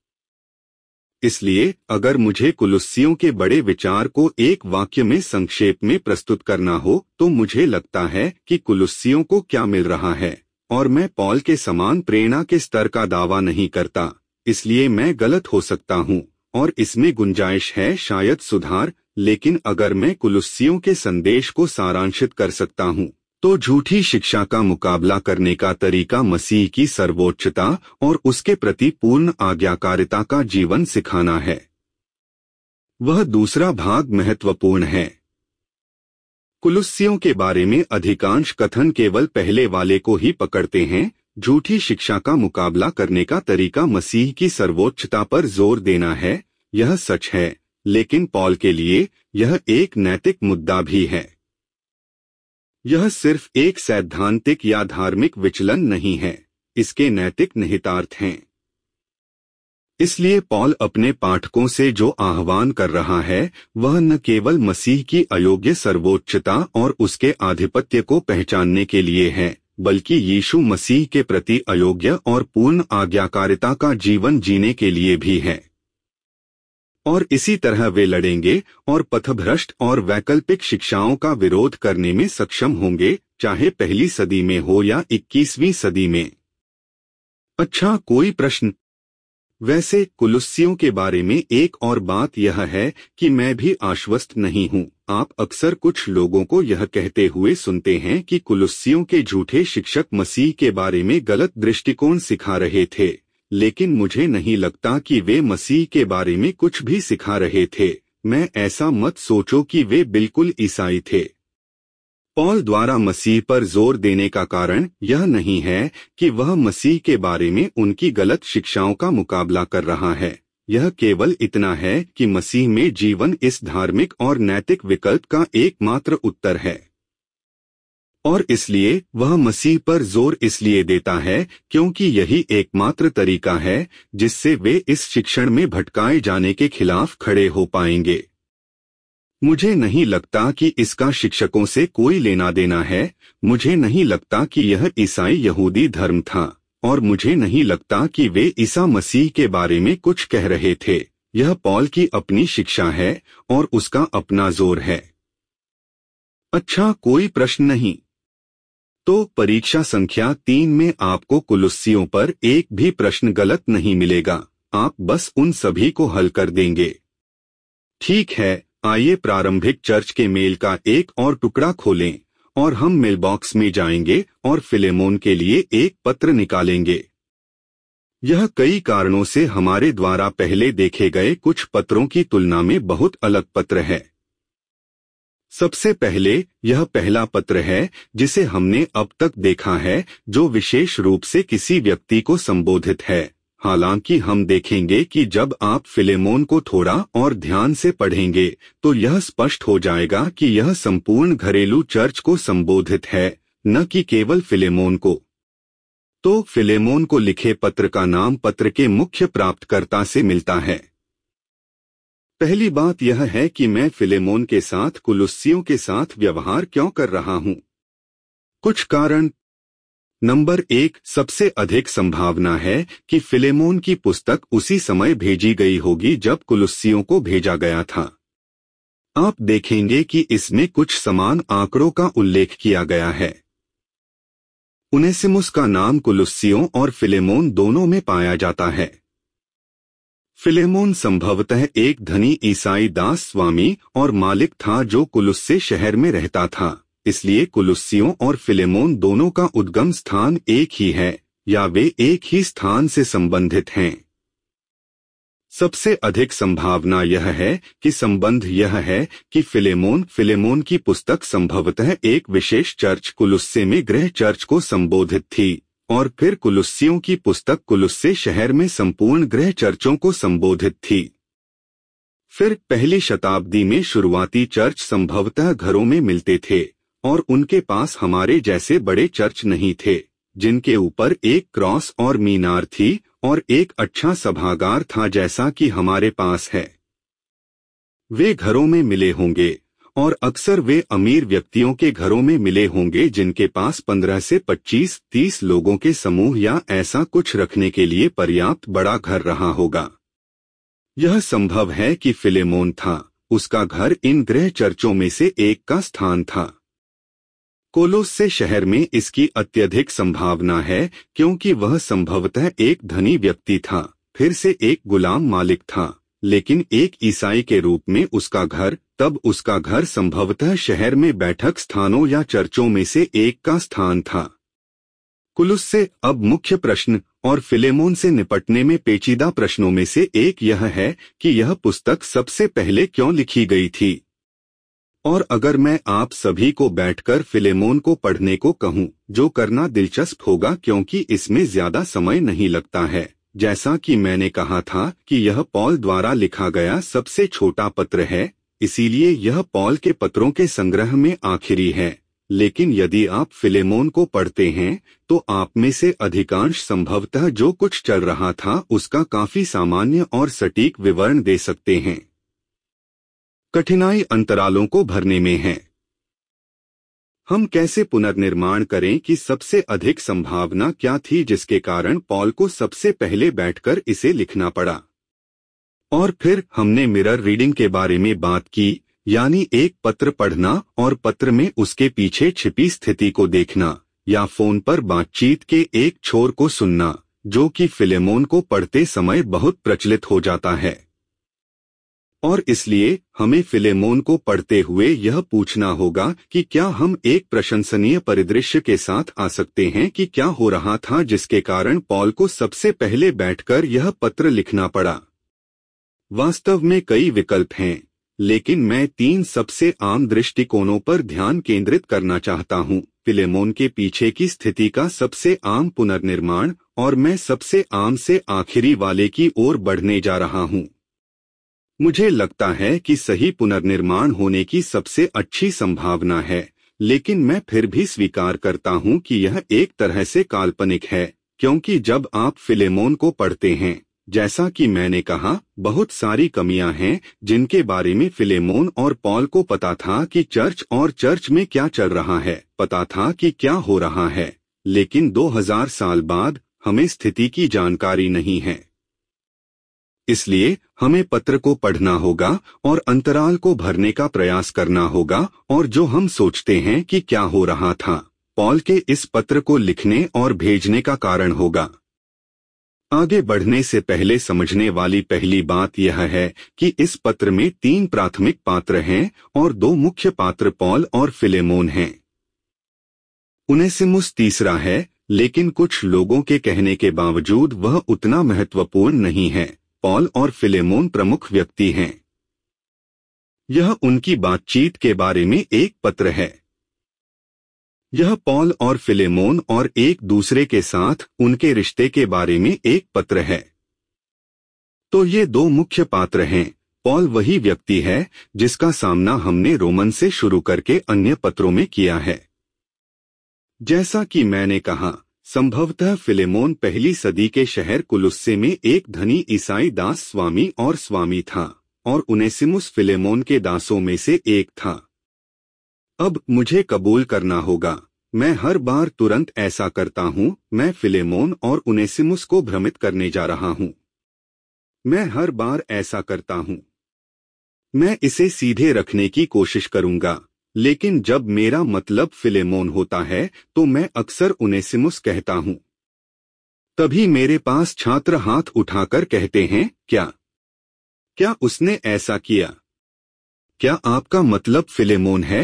इसलिए अगर मुझे कुलुस्सियों के बड़े विचार को एक वाक्य में संक्षेप में प्रस्तुत करना हो, तो मुझे लगता है कि कुलुस्सियों को क्या मिल रहा है, और मैं पॉल के समान प्रेरणा के स्तर का दावा नहीं करता, इसलिए मैं गलत हो सकता हूँ और इसमें गुंजाइश है शायद सुधार। लेकिन अगर मैं कुलुस्सियों के संदेश को सारांशित कर सकता हूँ, तो झूठी शिक्षा का मुकाबला करने का तरीका मसीह की सर्वोच्चता और उसके प्रति पूर्ण आज्ञाकारिता का जीवन सिखाना है। वह दूसरा भाग महत्वपूर्ण है। कुलुस्सियों के बारे में अधिकांश कथन केवल पहले वाले को ही पकड़ते हैं, झूठी शिक्षा का मुकाबला करने का तरीका मसीह की सर्वोच्चता पर जोर देना है। यह सच है, लेकिन पॉल के लिए यह एक नैतिक मुद्दा भी है। यह सिर्फ एक सैद्धांतिक या धार्मिक विचलन नहीं है, इसके नैतिक निहितार्थ हैं। इसलिए पॉल अपने पाठकों से जो आह्वान कर रहा है वह न केवल मसीह की अयोग्य सर्वोच्चता और उसके आधिपत्य को पहचानने के लिए है, बल्कि यीशु मसीह के प्रति अयोग्य और पूर्ण आज्ञाकारिता का जीवन जीने के लिए भी है। और इसी तरह वे लड़ेंगे और पथभ्रष्ट और वैकल्पिक शिक्षाओं का विरोध करने में सक्षम होंगे, चाहे पहली सदी में हो या इक्कीसवीं सदी में। अच्छा, कोई प्रश्न? वैसे कुलुस्सियों के बारे में एक और बात यह है कि मैं भी आश्वस्त नहीं हूँ। आप अक्सर कुछ लोगों को यह कहते हुए सुनते हैं कि कुलुस्सियों के झूठे शिक्षक मसीह के बारे में गलत दृष्टिकोण सिखा रहे थे, लेकिन मुझे नहीं लगता कि वे मसीह के बारे में कुछ भी सिखा रहे थे। मैं ऐसा मत सोचो कि वे बिल्कुल ईसाई थे। पॉल द्वारा मसीह पर जोर देने का कारण यह नहीं है कि वह मसीह के बारे में उनकी गलत शिक्षाओं का मुकाबला कर रहा है। यह केवल इतना है कि मसीह में जीवन इस धार्मिक और नैतिक विकल्प का एकमात्र उत्तर है, और इसलिए वह मसीह पर जोर इसलिए देता है क्योंकि यही एकमात्र तरीका है जिससे वे इस शिक्षण में भटकाए जाने के खिलाफ खड़े हो पाएंगे। मुझे नहीं लगता कि इसका शिक्षकों से कोई लेना देना है। मुझे नहीं लगता कि यह ईसाई यहूदी धर्म था, और मुझे नहीं लगता कि वे ईसा मसीह के बारे में कुछ कह रहे थे। यह पॉल की अपनी शिक्षा है और उसका अपना जोर है। अच्छा, कोई प्रश्न नहीं? तो परीक्षा संख्या तीन में आपको कुलुस्सियों पर एक भी प्रश्न गलत नहीं मिलेगा। आप बस उन सभी को हल कर देंगे। ठीक है, आइए प्रारंभिक चर्च के मेल का एक और टुकड़ा खोलें और हम मेलबॉक्स में जाएंगे और फिलेमोन के लिए एक पत्र निकालेंगे। यह कई कारणों से हमारे द्वारा पहले देखे गए कुछ पत्रों की तुलना में बहुत अलग पत्र है। सबसे पहले, यह पहला पत्र है जिसे हमने अब तक देखा है जो विशेष रूप से किसी व्यक्ति को संबोधित है। हालांकि हम देखेंगे कि जब आप फिलेमोन को थोड़ा और ध्यान से पढ़ेंगे तो यह स्पष्ट हो जाएगा कि यह संपूर्ण घरेलू चर्च को संबोधित है, न कि केवल फिलेमोन को। तो फिलेमोन को लिखे पत्र का नाम पत्र के मुख्य प्राप्तकर्ता से मिलता है। पहली बात यह है कि मैं फिलेमोन के साथ कुलुस्सियों के साथ व्यवहार क्यों कर रहा हूं। कुछ कारण। नंबर एक, सबसे अधिक संभावना है कि फिलेमोन की पुस्तक उसी समय भेजी गई होगी जब कुलुस्सियों को भेजा गया था। आप देखेंगे कि इसमें कुछ समान आंकड़ों का उल्लेख किया गया है। उनेसिमुस का नाम कुलुस्सियों और फिलेमोन दोनों में पाया जाता है। फिलेमोन संभवतः एक धनी ईसाई दास स्वामी और मालिक था जो कुलुस्से शहर में रहता था, इसलिए कुलुस्सियों और फिलेमोन दोनों का उद्गम स्थान एक ही है या वे एक ही स्थान से संबंधित हैं। सबसे अधिक संभावना यह है कि संबंध यह है कि फिलेमोन फिलेमोन की पुस्तक संभवतः एक विशेष चर्च कुलुस्से में गृह चर्च को संबोधित थी, और फिर कुलुस्सियों की पुस्तक कुलुस्से शहर में संपूर्ण गृह चर्चों को संबोधित थी। फिर पहली शताब्दी में शुरुआती चर्च संभवतः घरों में मिलते थे और उनके पास हमारे जैसे बड़े चर्च नहीं थे जिनके ऊपर एक क्रॉस और मीनार थी और एक अच्छा सभागार था जैसा कि हमारे पास है। वे घरों में मिले होंगे और अक्सर वे अमीर व्यक्तियों के घरों में मिले होंगे जिनके पास पंद्रह से पच्चीस तीस लोगों के समूह या ऐसा कुछ रखने के लिए पर्याप्त बड़ा घर रहा होगा। यह संभव है कि फिलेमोन था, उसका घर इन गृह चर्चों में से एक का स्थान था। कोलोस्से शहर में इसकी अत्यधिक संभावना है क्योंकि वह संभवतः एक धनी व्यक्ति था, फिर से एक गुलाम मालिक था, लेकिन एक ईसाई के रूप में उसका घर, तब उसका घर संभवतः शहर में बैठक स्थानों या चर्चों में से एक का स्थान था। कुलुस्से अब मुख्य प्रश्न और फिलेमोन से निपटने में पेचीदा प्रश्नों में से एक यह है कि यह पुस्तक सबसे पहले क्यों लिखी गई थी। और अगर मैं आप सभी को बैठकर फिलेमोन को पढ़ने को कहूं, जो करना दिलचस्प होगा क्योंकि इसमें ज्यादा समय नहीं लगता है, जैसा कि मैंने कहा था कि यह पॉल द्वारा लिखा गया सबसे छोटा पत्र है, इसीलिए यह पॉल के पत्रों के संग्रह में आखिरी है, लेकिन यदि आप फिलेमोन को पढ़ते हैं तो आप में से अधिकांश संभवतः जो कुछ चल रहा था उसका काफी सामान्य और सटीक विवरण दे सकते हैं। कठिनाई अंतरालों को भरने में है। हम कैसे पुनर्निर्माण करें कि सबसे अधिक संभावना क्या थी जिसके कारण पॉल को सबसे पहले बैठकर इसे लिखना पड़ा। और फिर हमने मिरर रीडिंग के बारे में बात की, यानी एक पत्र पढ़ना और पत्र में उसके पीछे छिपी स्थिति को देखना, या फोन पर बातचीत के एक छोर को सुनना, जो कि फिलेमोन को पढ़ते समय बहुत प्रचलित हो जाता है। और इसलिए हमें फिलेमोन को पढ़ते हुए यह पूछना होगा कि क्या हम एक प्रशंसनीय परिदृश्य के साथ आ सकते हैं कि क्या हो रहा था जिसके कारण पॉल को सबसे पहले बैठकर यह पत्र लिखना पड़ा। वास्तव में कई विकल्प हैं, लेकिन मैं तीन सबसे आम दृष्टिकोणों पर ध्यान केंद्रित करना चाहता हूँ। फिलेमोन के पीछे की स्थिति का सबसे आम पुनर्निर्माण, और मैं सबसे आम से आखिरी वाले की ओर बढ़ने जा रहा हूँ। मुझे लगता है कि सही पुनर्निर्माण होने की सबसे अच्छी संभावना है, लेकिन मैं फिर भी स्वीकार करता हूँ कि यह एक तरह से काल्पनिक है, क्योंकि जब आप फिलेमोन को पढ़ते हैं, जैसा कि मैंने कहा, बहुत सारी कमियां हैं जिनके बारे में फिलेमोन और पॉल को पता था कि चर्च और चर्च में क्या चल रहा है, पता था कि क्या हो रहा है, लेकिन दो हज़ार साल बाद हमें स्थिति की जानकारी नहीं है। इसलिए हमें पत्र को पढ़ना होगा और अंतराल को भरने का प्रयास करना होगा, और जो हम सोचते हैं कि क्या हो रहा था, पॉल के इस पत्र को लिखने और भेजने का कारण होगा। आगे बढ़ने से पहले समझने वाली पहली बात यह है कि इस पत्र में तीन प्राथमिक पात्र हैं और दो मुख्य पात्र पॉल और फिलेमोन हैं। उनेसिमुस तीसरा है, लेकिन कुछ लोगों के कहने के बावजूद वह उतना महत्वपूर्ण नहीं है। पॉल और फिलेमोन प्रमुख व्यक्ति हैं। यह उनकी बातचीत के बारे में एक पत्र है। यह पॉल और फिलेमोन और एक दूसरे के साथ उनके रिश्ते के बारे में एक पत्र है। तो ये दो मुख्य पात्र हैं। पॉल वही व्यक्ति है जिसका सामना हमने रोमन से शुरू करके अन्य पत्रों में किया है। जैसा कि मैंने कहा, संभवतः फिलेमोन पहली सदी के शहर कुलुस्से में एक धनी ईसाई दास स्वामी और स्वामी था, और उनेसिमुस फिलेमोन के दासों में से एक था। अब मुझे कबूल करना होगा, मैं हर बार तुरंत ऐसा करता हूँ। मैं फिलेमोन और उनेसिमुस को भ्रमित करने जा रहा हूँ। मैं हर बार ऐसा करता हूँ। मैं इसे सीधे रखने की कोशिश करूंगा, लेकिन जब मेरा मतलब फिलेमोन होता है तो मैं अक्सर उनेसिमुस कहता हूँ। तभी मेरे पास छात्र हाथ उठाकर कहते हैं, क्या क्या उसने ऐसा किया? क्या आपका मतलब फिलेमोन है?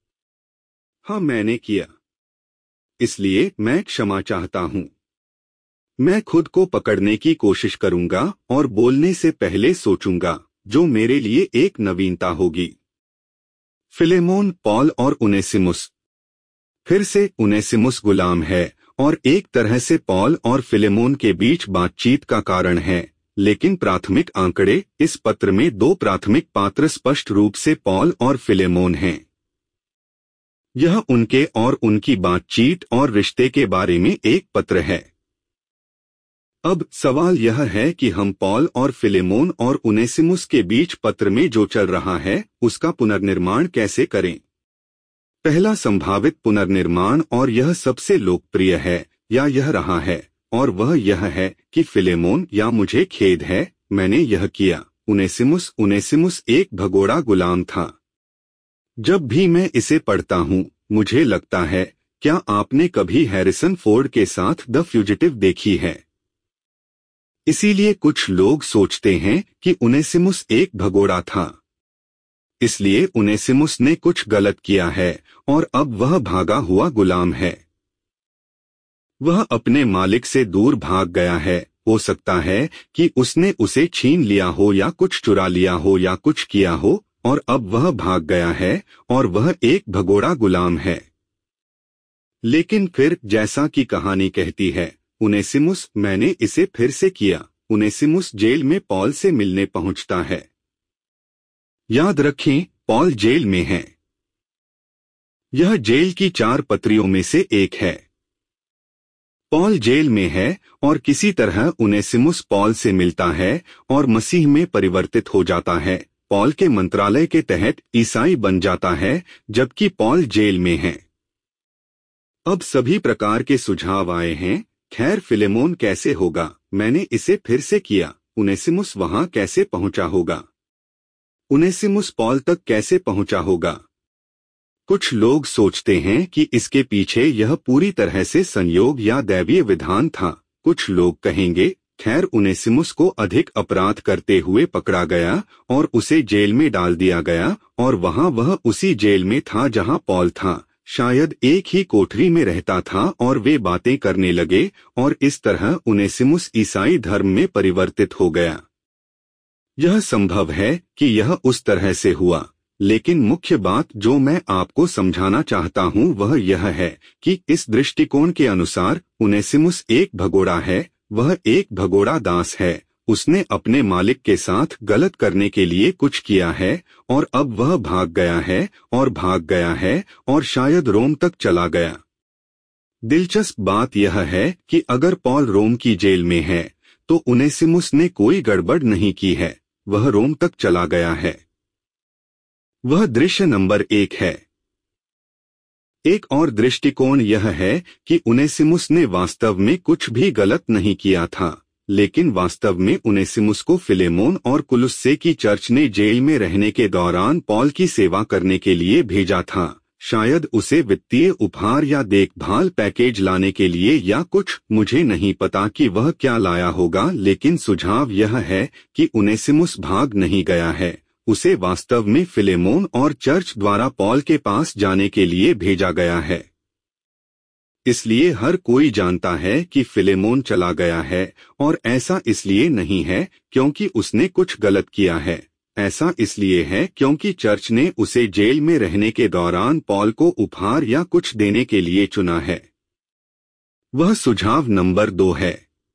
हाँ, मैंने किया। इसलिए मैं क्षमा चाहता हूँ। मैं खुद को पकड़ने की कोशिश करूंगा और बोलने से पहले सोचूंगा, जो मेरे लिए एक नवीनता होगी। फिलेमोन, पॉल और उनेसिमुस। फिर से उनेसिमुस गुलाम है और एक तरह से पॉल और फिलेमोन के बीच बातचीत का कारण है, लेकिन प्राथमिक आंकड़े इस पत्र में दो प्राथमिक पात्र स्पष्ट रूप से पॉल और फिलेमोन हैं। यह उनके और उनकी बातचीत और रिश्ते के बारे में एक पत्र है। अब सवाल यह है कि हम पॉल और फिलेमोन और उनेसिमुस के बीच पत्र में जो चल रहा है उसका पुनर्निर्माण कैसे करें। पहला संभावित पुनर्निर्माण, और यह सबसे लोकप्रिय है, या यह रहा है, और वह यह है कि फिलेमोन, या मुझे खेद है, मैंने यह किया, उनेसिमुस उनेसिमुस एक भगोड़ा गुलाम था। जब भी मैं इसे पढ़ता हूँ मुझे लगता है, क्या आपने कभी हैरिसन फोर्ड के साथ द फ्यूजिटिव देखी है? इसीलिए कुछ लोग सोचते हैं कि उनेसिमुस एक भगोड़ा था, इसलिए उनेसिमुस ने कुछ गलत किया है और अब वह भागा हुआ गुलाम है। वह अपने मालिक से दूर भाग गया है। हो सकता है कि उसने उसे छीन लिया हो या कुछ चुरा लिया हो या कुछ किया हो, और अब वह भाग गया है और वह एक भगोड़ा गुलाम है। लेकिन फिर, जैसा कि कहानी कहती है, उनेसिमुस, मैंने इसे फिर से किया। उनेसिमुस जेल में पॉल से मिलने पहुंचता है। याद रखें, पॉल जेल में है। यह जेल की चार पत्रियों में से एक है। पॉल जेल में है और किसी तरह उनेसिमुस पॉल से मिलता है और मसीह में परिवर्तित हो जाता है। पॉल के मंत्रालय के तहत ईसाई बन जाता है, जबकि पॉल जेल में है। अब सभी प्रकार के सुझाव आए हैं। खैर, फिलेमोन कैसे होगा? मैंने इसे फिर से किया। उनेसिमुस वहां कैसे पहुंचा होगा? उनेसिमुस पॉल तक कैसे पहुंचा होगा? कुछ लोग सोचते हैं कि इसके पीछे यह पूरी तरह से संयोग या दैवीय विधान था। कुछ लोग कहेंगे, खैर, उनेसिमुस को अधिक अपराध करते हुए पकड़ा गया और उसे जेल में डाल दिया गया और वहां वह उसी जेल में था जहां पॉल था। शायद एक ही कोठरी में रहता था और वे बातें करने लगे और इस तरह उनेसिमुस ईसाई धर्म में परिवर्तित हो गया। यह संभव है कि यह उस तरह से हुआ, लेकिन मुख्य बात जो मैं आपको समझाना चाहता हूं वह यह है कि इस दृष्टिकोण के अनुसार उनेसिमुस एक भगोड़ा है। वह एक भगोड़ा दास है। उसने अपने मालिक के साथ गलत करने के लिए कुछ किया है और अब वह भाग गया है और भाग गया है और शायद रोम तक चला गया। दिलचस्प बात यह है कि अगर पॉल रोम की जेल में है तो उनेसिमुस ने कोई गड़बड़ नहीं की है। वह रोम तक चला गया है। वह दृश्य नंबर एक है। एक और दृष्टिकोण यह है कि उनेसिमुस ने वास्तव में कुछ भी गलत नहीं किया था, लेकिन वास्तव में उनेसिमुस को फिलेमोन और कुलुस्से की चर्च ने जेल में रहने के दौरान पॉल की सेवा करने के लिए भेजा था। शायद उसे वित्तीय उपहार या देखभाल पैकेज लाने के लिए या कुछ। मुझे नहीं पता कि वह क्या लाया होगा, लेकिन सुझाव यह है कि उनेसिमुस भाग नहीं गया है। उसे वास्तव में फिलेमोन और चर्च द्वारा पॉल के पास जाने के लिए भेजा गया है। इसलिए हर कोई जानता है कि फिलेमोन चला गया है और ऐसा इसलिए नहीं है क्योंकि उसने कुछ गलत किया है। ऐसा इसलिए है क्योंकि चर्च ने उसे जेल में रहने के दौरान पॉल को उपहार या कुछ देने के लिए चुना है। वह सुझाव नंबर दो है।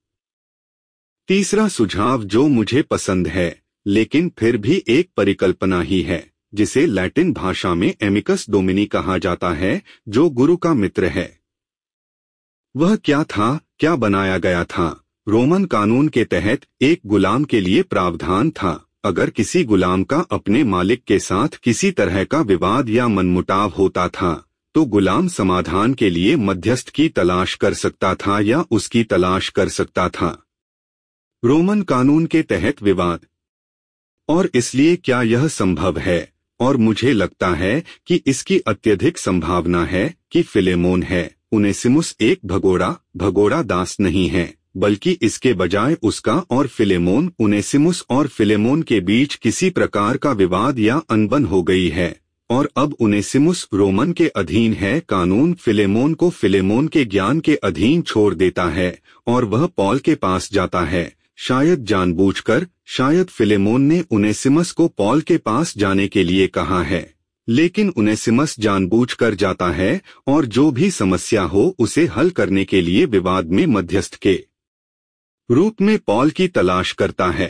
तीसरा सुझाव जो मुझे पसंद है, लेकिन फिर भी एक परिकल्पना ही है, जिसे लैटिन भाषा में एमिकस डोमिनी कहा जाता है, जो गुरु का मित्र है। वह क्या था, क्या बनाया गया था? रोमन कानून के तहत एक गुलाम के लिए प्रावधान था। अगर किसी गुलाम का अपने मालिक के साथ किसी तरह का विवाद या मनमुटाव होता था, तो गुलाम समाधान के लिए मध्यस्थ की तलाश कर सकता था या उसकी तलाश कर सकता था। रोमन कानून के तहत विवाद। और इसलिए क्या यह संभव है, और मुझे लगता है कि इसकी अत्यधिक संभावना है कि फिलेमोन है। उनेसिमुस एक भगोड़ा भगोड़ा दास नहीं है, बल्कि इसके बजाय उसका और फिलेमोन उनेसिमुस और फिलेमोन के बीच किसी प्रकार का विवाद या अनबन हो गई है और अब उनेसिमुस रोमन के अधीन है। कानून फिलेमोन को फिलेमोन के ज्ञान के अधीन छोड़ देता है और वह पॉल के पास जाता है, शायद जानबूझकर। शायद फिलेमोन ने उनेसिमस को पॉल के पास जाने के लिए कहा है, लेकिन उनेसिमस जानबूझकर जाता है और जो भी समस्या हो उसे हल करने के लिए विवाद में मध्यस्थ के रूप में पॉल की तलाश करता है।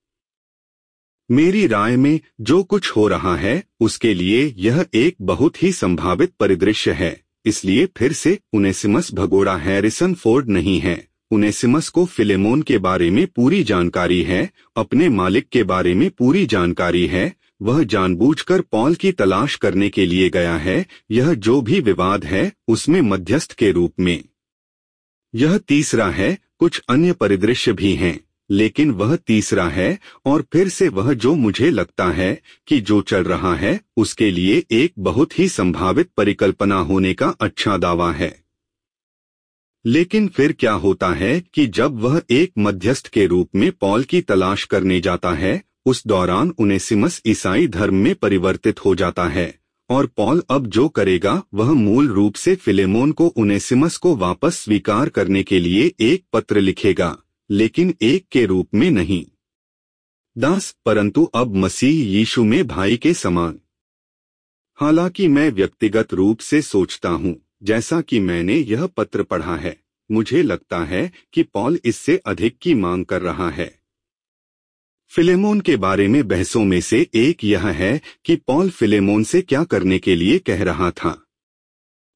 मेरी राय में जो कुछ हो रहा है उसके लिए यह एक बहुत ही संभावित परिदृश्य है। इसलिए फिर से उनेसिमस भगोड़ा हैरिसन फोर्ड नहीं है। उनेसिमस को फिलेमोन के बारे में पूरी जानकारी है, अपने मालिक के बारे में पूरी जानकारी है। वह जानबूझकर पॉल की तलाश करने के लिए गया है, यह जो भी विवाद है उसमें मध्यस्थ के रूप में। यह तीसरा है। कुछ अन्य परिदृश्य भी हैं, लेकिन वह तीसरा है और फिर से वह जो मुझे लगता है कि जो चल रहा है उसके लिए एक बहुत ही संभावित परिकल्पना होने का अच्छा दावा है। लेकिन फिर क्या होता है कि जब वह एक मध्यस्थ के रूप में पॉल की तलाश करने जाता है, उस दौरान उनेसिमस ईसाई धर्म में परिवर्तित हो जाता है और पॉल अब जो करेगा वह मूल रूप से फिलेमोन को उनेसिमस को वापस स्वीकार करने के लिए एक पत्र लिखेगा, लेकिन एक के रूप में नहीं दास, परंतु अब मसीह यीशु में भाई के समान। हालांकि मैं व्यक्तिगत रूप से सोचता हूं, जैसा कि मैंने यह पत्र पढ़ा है, मुझे लगता है कि पॉल इससे अधिक की मांग कर रहा है। फिलेमोन के बारे में बहसों में से एक यह है कि पॉल फिलेमोन से क्या करने के लिए कह रहा था।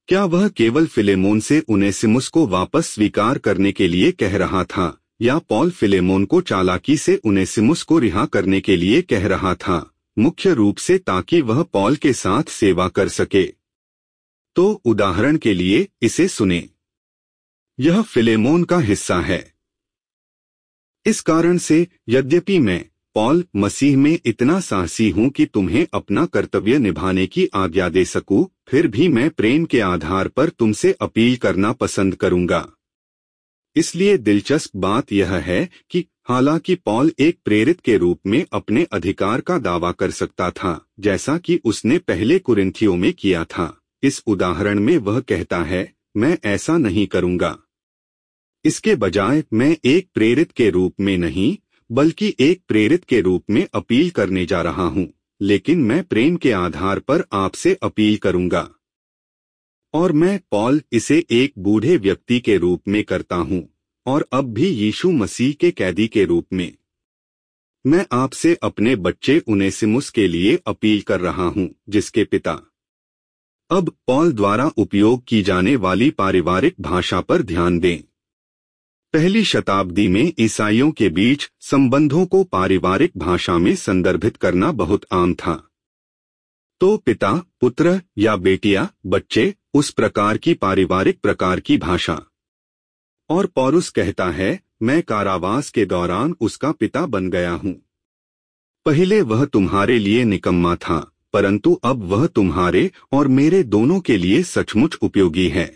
क्या वह केवल फिलेमोन से उनेसिमुस को वापस स्वीकार करने के लिए कह रहा था, या पॉल फिलेमोन को चालाकी से उनेसिमुस को रिहा करने के लिए कह रहा था, मुख्य रूप से ताकि वह पॉल के साथ सेवा कर सके? तो उदाहरण के लिए इसे सुने। यह फिलेमोन का हिस्सा है। इस कारण से यद्यपि मैं पॉल मसीह में इतना साहसी हूं कि तुम्हें अपना कर्तव्य निभाने की आज्ञा दे सकूं, फिर भी मैं प्रेम के आधार पर तुमसे अपील करना पसंद करूंगा। इसलिए दिलचस्प बात यह है कि हालांकि पॉल एक प्रेरित के रूप में अपने अधिकार का दावा कर सकता था, जैसा कि उसने पहले कुरिन्थियों में किया था, इस उदाहरण में वह कहता है, मैं ऐसा नहीं करूंगा। इसके बजाय मैं एक प्रेरित के रूप में नहीं, बल्कि एक प्रेरित के रूप में अपील करने जा रहा हूं, लेकिन मैं प्रेम के आधार पर आपसे अपील करूंगा। और मैं पॉल इसे एक बूढ़े व्यक्ति के रूप में करता हूं, और अब भी यीशु मसीह के कैदी के रूप में। मैं आपसे अपने बच्चे उनेसिमुस के लिए अपील कर रहा हूं, जिसके पिता। अब पॉल द्वारा उपयोग की जाने वाली पारिवारिक भाषा पर ध्यान दें। पहली शताब्दी में ईसाइयों के बीच संबंधों को पारिवारिक भाषा में संदर्भित करना बहुत आम था। तो पिता, पुत्र या बेटिया, बच्चे, उस प्रकार की पारिवारिक प्रकार की भाषा। और पौलुस कहता है, मैं कारावास के दौरान उसका पिता बन गया हूं। पहले वह तुम्हारे लिए निकम्मा था, परंतु अब वह तुम्हारे और मेरे दोनों के लिए सचमुच उपयोगी है।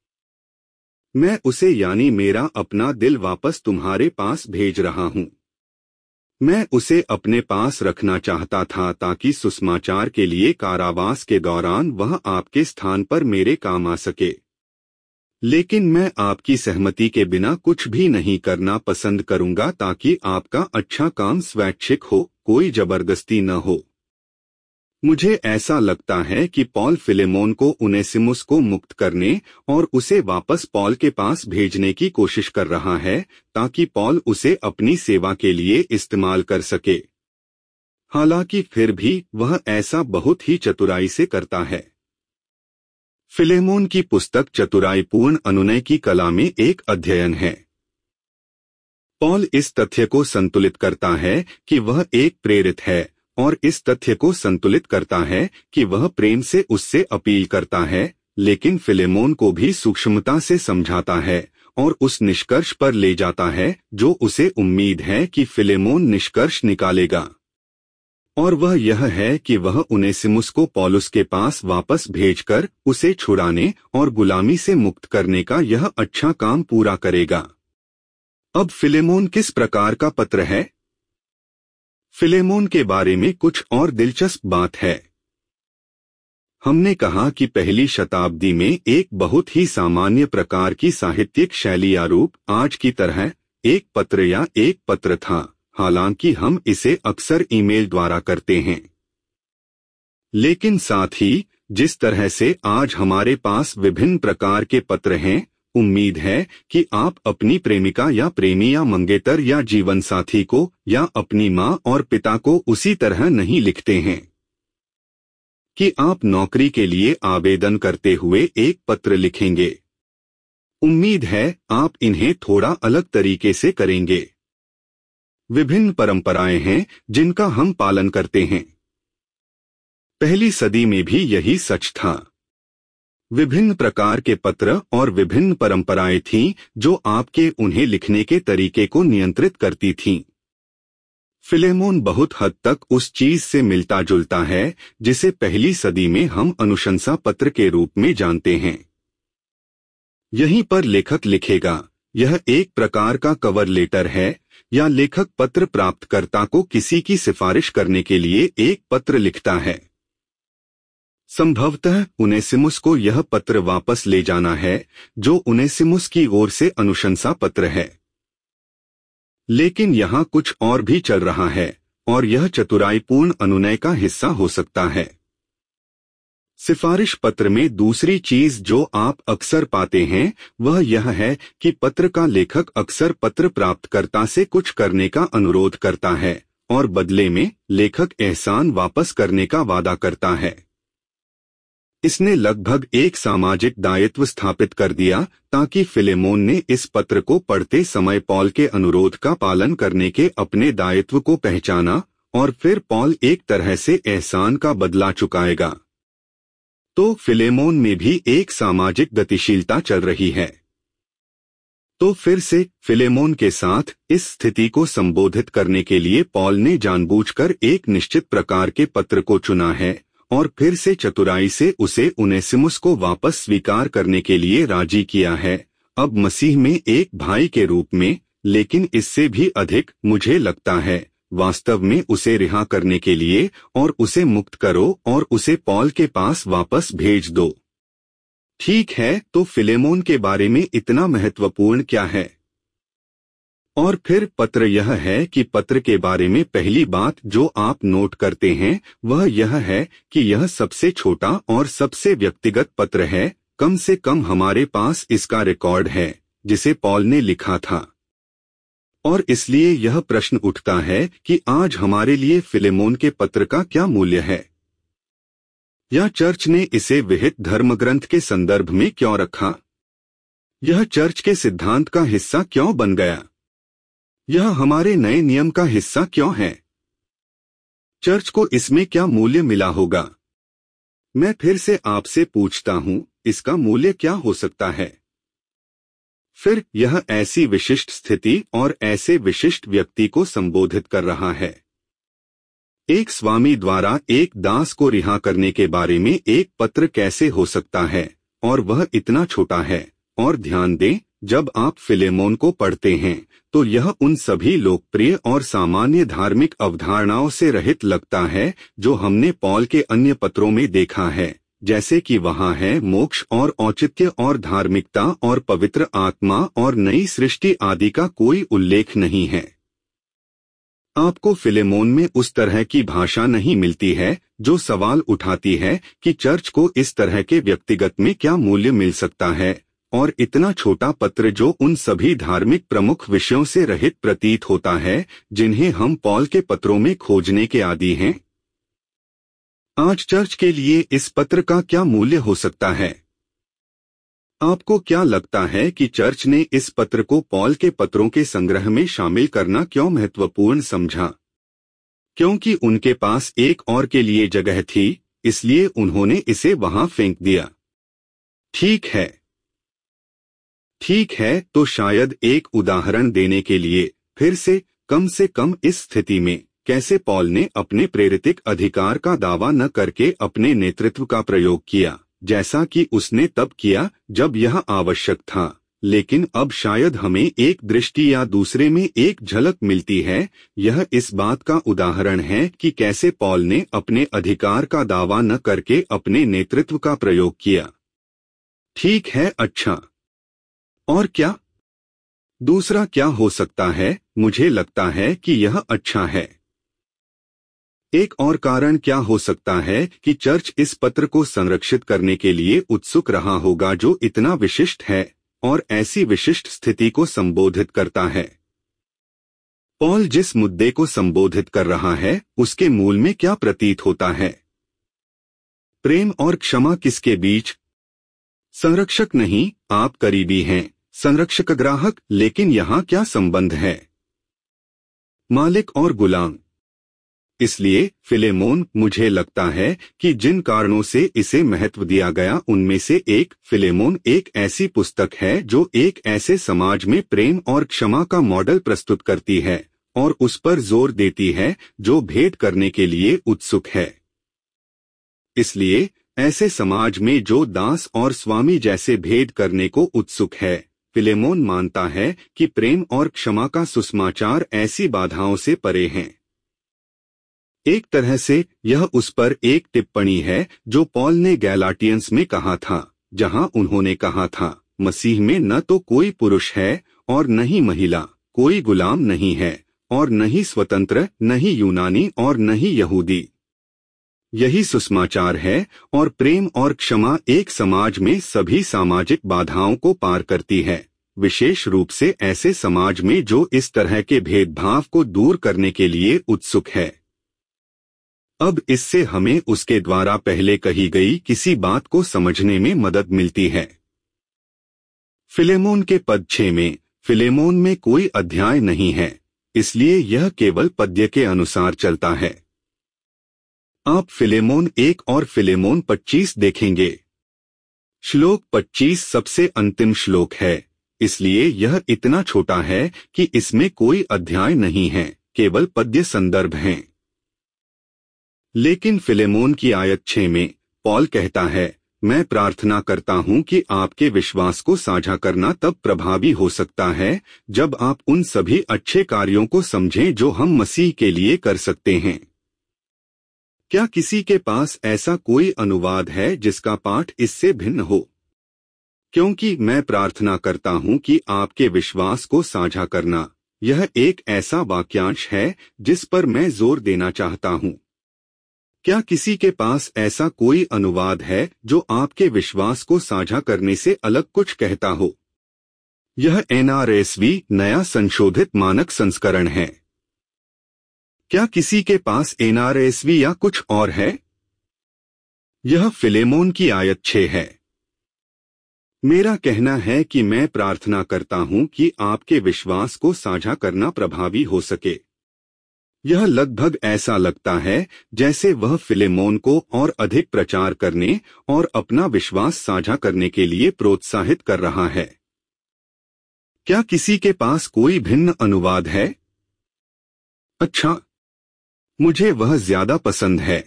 मैं उसे यानी मेरा अपना दिल वापस तुम्हारे पास भेज रहा हूं। मैं उसे अपने पास रखना चाहता था ताकि सुसमाचार के लिए कारावास के दौरान वह आपके स्थान पर मेरे काम आ सके। लेकिन मैं आपकी सहमति के बिना कुछ भी नहीं करना पसंद करूंगा ताकि आपका अच्छा काम स्वैच्छिक हो, कोई जबरदस्ती न हो। मुझे ऐसा लगता है कि पॉल फिलेमोन को उनेसिमुस को मुक्त करने और उसे वापस पॉल के पास भेजने की कोशिश कर रहा है, ताकि पॉल उसे अपनी सेवा के लिए इस्तेमाल कर सके। हालांकि फिर भी वह ऐसा बहुत ही चतुराई से करता है। फिलेमोन की पुस्तक चतुराईपूर्ण अनुनय की कला में एक अध्ययन है। पॉल इस तथ्य को संतुलित करता है कि वह एक प्रेरित है, और इस तथ्य को संतुलित करता है कि वह प्रेम से उससे अपील करता है, लेकिन फिलेमोन को भी सूक्ष्मता से समझाता है और उस निष्कर्ष पर ले जाता है जो उसे उम्मीद है कि फिलेमोन निष्कर्ष निकालेगा। और वह यह है कि वह उनेसिमुस को पौलुस के पास वापस भेजकर उसे छुड़ाने और गुलामी से मुक्त करने का यह अच्छा काम पूरा करेगा। अब फिलेमोन किस प्रकार का पत्र है? फिलेमोन के बारे में कुछ और दिलचस्प बात है। हमने कहा कि पहली शताब्दी में एक बहुत ही सामान्य प्रकार की साहित्यिक शैली या रूप आज की तरह एक पत्र या एक पत्र था, हालांकि हम इसे अक्सर ईमेल द्वारा करते हैं। लेकिन साथ ही जिस तरह से आज हमारे पास विभिन्न प्रकार के पत्र हैं, उम्मीद है कि आप अपनी प्रेमिका या प्रेमी या मंगेतर या जीवन साथी को या अपनी माँ और पिता को उसी तरह नहीं लिखते हैं कि आप नौकरी के लिए आवेदन करते हुए एक पत्र लिखेंगे। उम्मीद है आप इन्हें थोड़ा अलग तरीके से करेंगे। विभिन्न परंपराएं हैं जिनका हम पालन करते हैं। पहली सदी में भी यही सच था। विभिन्न प्रकार के पत्र और विभिन्न परंपराएं थीं जो आपके उन्हें लिखने के तरीके को नियंत्रित करती थीं। फिलेमोन बहुत हद तक उस चीज से मिलता जुलता है जिसे पहली सदी में हम अनुशंसा पत्र के रूप में जानते हैं। यहीं पर लेखक लिखेगा, यह एक प्रकार का कवर लेटर है, या लेखक पत्र प्राप्तकर्ता को किसी की सिफारिश करने के लिए एक पत्र लिखता है। संभवतः उनेसिमुस को यह पत्र वापस ले जाना है जो उनेसिमुस की ओर से अनुशंसा पत्र है। लेकिन यहाँ कुछ और भी चल रहा है और यह चतुराईपूर्ण अनुनय का हिस्सा हो सकता है। सिफारिश पत्र में दूसरी चीज जो आप अक्सर पाते हैं वह यह है कि पत्र का लेखक अक्सर पत्र प्राप्तकर्ता से कुछ करने का अनुरोध करता है और बदले में लेखक एहसान वापस करने का वादा करता है। इसने लगभग एक सामाजिक दायित्व स्थापित कर दिया ताकि फिलेमोन ने इस पत्र को पढ़ते समय पॉल के अनुरोध का पालन करने के अपने दायित्व को पहचाना और फिर पॉल एक तरह से एहसान का बदला चुकाएगा। तो फिलेमोन में भी एक सामाजिक गतिशीलता चल रही है। तो फिर से फिलेमोन के साथ इस स्थिति को संबोधित करने के लिए पॉल ने जानबूझकर एक निश्चित प्रकार के पत्र को चुना है और फिर से चतुराई से उसे उनेसिमुस को वापस स्वीकार करने के लिए राजी किया है, अब मसीह में एक भाई के रूप में, लेकिन इससे भी अधिक मुझे लगता है वास्तव में उसे रिहा करने के लिए, और उसे मुक्त करो और उसे पॉल के पास वापस भेज दो। ठीक है, तो फिलेमोन के बारे में इतना महत्वपूर्ण क्या है? और फिर पत्र यह है कि पत्र के बारे में पहली बात जो आप नोट करते हैं वह यह है कि यह सबसे छोटा और सबसे व्यक्तिगत पत्र है, कम से कम हमारे पास इसका रिकॉर्ड है जिसे पॉल ने लिखा था। और इसलिए यह प्रश्न उठता है कि आज हमारे लिए फिलेमोन के पत्र का क्या मूल्य है? यह चर्च ने इसे विहित धर्मग्रंथ के संदर्भ में क्यों रखा? यह चर्च के सिद्धांत का हिस्सा क्यों बन गया? यह हमारे नए नियम का हिस्सा क्यों है? चर्च को इसमें क्या मूल्य मिला होगा? मैं फिर से आपसे पूछता हूं, इसका मूल्य क्या हो सकता है? फिर यह ऐसी विशिष्ट स्थिति और ऐसे विशिष्ट व्यक्ति को संबोधित कर रहा है। एक स्वामी द्वारा एक दास को रिहा करने के बारे में एक पत्र कैसे हो सकता है, और वह इतना छोटा है। और ध्यान दें, जब आप फिलेमोन को पढ़ते हैं तो यह उन सभी लोकप्रिय और सामान्य धार्मिक अवधारणाओं से रहित लगता है जो हमने पॉल के अन्य पत्रों में देखा है, जैसे कि वहाँ है मोक्ष और औचित्य और धार्मिकता और पवित्र आत्मा और नई सृष्टि आदि का कोई उल्लेख नहीं है। आपको फिलेमोन में उस तरह की भाषा नहीं मिलती है जो सवाल उठाती है कि चर्च को इस तरह के व्यक्तिगत में क्या मूल्य मिल सकता है, और इतना छोटा पत्र जो उन सभी धार्मिक प्रमुख विषयों से रहित प्रतीत होता है जिन्हें हम पॉल के पत्रों में खोजने के आदी हैं। आज चर्च के लिए इस पत्र का क्या मूल्य हो सकता है? आपको क्या लगता है कि चर्च ने इस पत्र को पॉल के पत्रों के संग्रह में शामिल करना क्यों महत्वपूर्ण समझा? क्योंकि उनके पास एक और के लिए जगह थी, इसलिए उन्होंने इसे वहां फेंक दिया। ठीक है ठीक है तो शायद एक उदाहरण देने के लिए फिर से, कम से कम इस स्थिति में कैसे पॉल ने अपने प्रेरितिक अधिकार का दावा न करके अपने नेतृत्व का प्रयोग किया, जैसा कि उसने तब किया जब यह आवश्यक था, लेकिन अब शायद हमें एक दृष्टि या दूसरे में एक झलक मिलती है। यह इस बात का उदाहरण है कि कैसे पॉल ने अपने अधिकार का दावा न करके अपने नेतृत्व का प्रयोग किया। ठीक है, अच्छा, और क्या? दूसरा क्या हो सकता है? मुझे लगता है कि यह अच्छा है। एक और कारण क्या हो सकता है कि चर्च इस पत्र को संरक्षित करने के लिए उत्सुक रहा होगा जो इतना विशिष्ट है और ऐसी विशिष्ट स्थिति को संबोधित करता है। पॉल जिस मुद्दे को संबोधित कर रहा है उसके मूल में क्या प्रतीत होता है? प्रेम और क्षमा किसके बीच? संरक्षक नहीं, आप करीबी हैं, संरक्षक ग्राहक, लेकिन यहाँ क्या संबंध है? मालिक और गुलाम। इसलिए फिलेमोन, मुझे लगता है कि जिन कारणों से इसे महत्व दिया गया उनमें से एक, फिलेमोन एक ऐसी पुस्तक है जो एक ऐसे समाज में प्रेम और क्षमा का मॉडल प्रस्तुत करती है और उस पर जोर देती है जो भेंट करने के लिए उत्सुक है। इसलिए ऐसे समाज में जो दास और स्वामी जैसे भेंट करने को उत्सुक है, फिलेमोन मानता है कि प्रेम और क्षमा का सुसमाचार ऐसी बाधाओं से परे हैं। एक तरह से यह उस पर एक टिप्पणी है जो पॉल ने गैलाटियंस में कहा था, जहां उन्होंने कहा था, मसीह में न तो कोई पुरुष है और न ही महिला, कोई गुलाम नहीं है और न ही स्वतंत्र, न ही यूनानी और न ही यहूदी। यही सुसमाचार है, और प्रेम और क्षमा एक समाज में सभी सामाजिक बाधाओं को पार करती है, विशेष रूप से ऐसे समाज में जो इस तरह के भेदभाव को दूर करने के लिए उत्सुक है। अब इससे हमें उसके द्वारा पहले कही गई किसी बात को समझने में मदद मिलती है। फिलेमोन के पद छह में फिलेमोन में कोई अध्याय नहीं है, इसलिए यह केवल पद्य के अनुसार चलता है। आप फिलेमोन एक और फिलेमोन पच्चीस देखेंगे। श्लोक पच्चीस सबसे अंतिम श्लोक है, इसलिए यह इतना छोटा है कि इसमें कोई अध्याय नहीं है, केवल पद्य संदर्भ हैं। लेकिन फिलेमोन की आयत छह में पॉल कहता है, मैं प्रार्थना करता हूं कि आपके विश्वास को साझा करना तब प्रभावी हो सकता है जब आप उन सभी अच्छे कार्यों को समझें जो हम मसीह के लिए कर सकते हैं। क्या किसी के पास ऐसा कोई अनुवाद है जिसका पाठ इससे भिन्न हो? क्योंकि मैं प्रार्थना करता हूं कि आपके विश्वास को साझा करना, यह एक ऐसा वाक्यांश है जिस पर मैं जोर देना चाहता हूं। क्या किसी के पास ऐसा कोई अनुवाद है जो आपके विश्वास को साझा करने से अलग कुछ कहता हो? यह एन आर एस वी नया संशोधित मानक संस्करण है। क्या किसी के पास एन आर एस वी या कुछ और है? यह फिलेमोन की आयत छह है। मेरा कहना है कि मैं प्रार्थना करता हूं कि आपके विश्वास को साझा करना प्रभावी हो सके। यह लगभग ऐसा लगता है जैसे वह फिलेमोन को और अधिक प्रचार करने और अपना विश्वास साझा करने के लिए प्रोत्साहित कर रहा है। क्या किसी के पास कोई भिन्न अनुवाद है? अच्छा, मुझे वह ज्यादा पसंद है।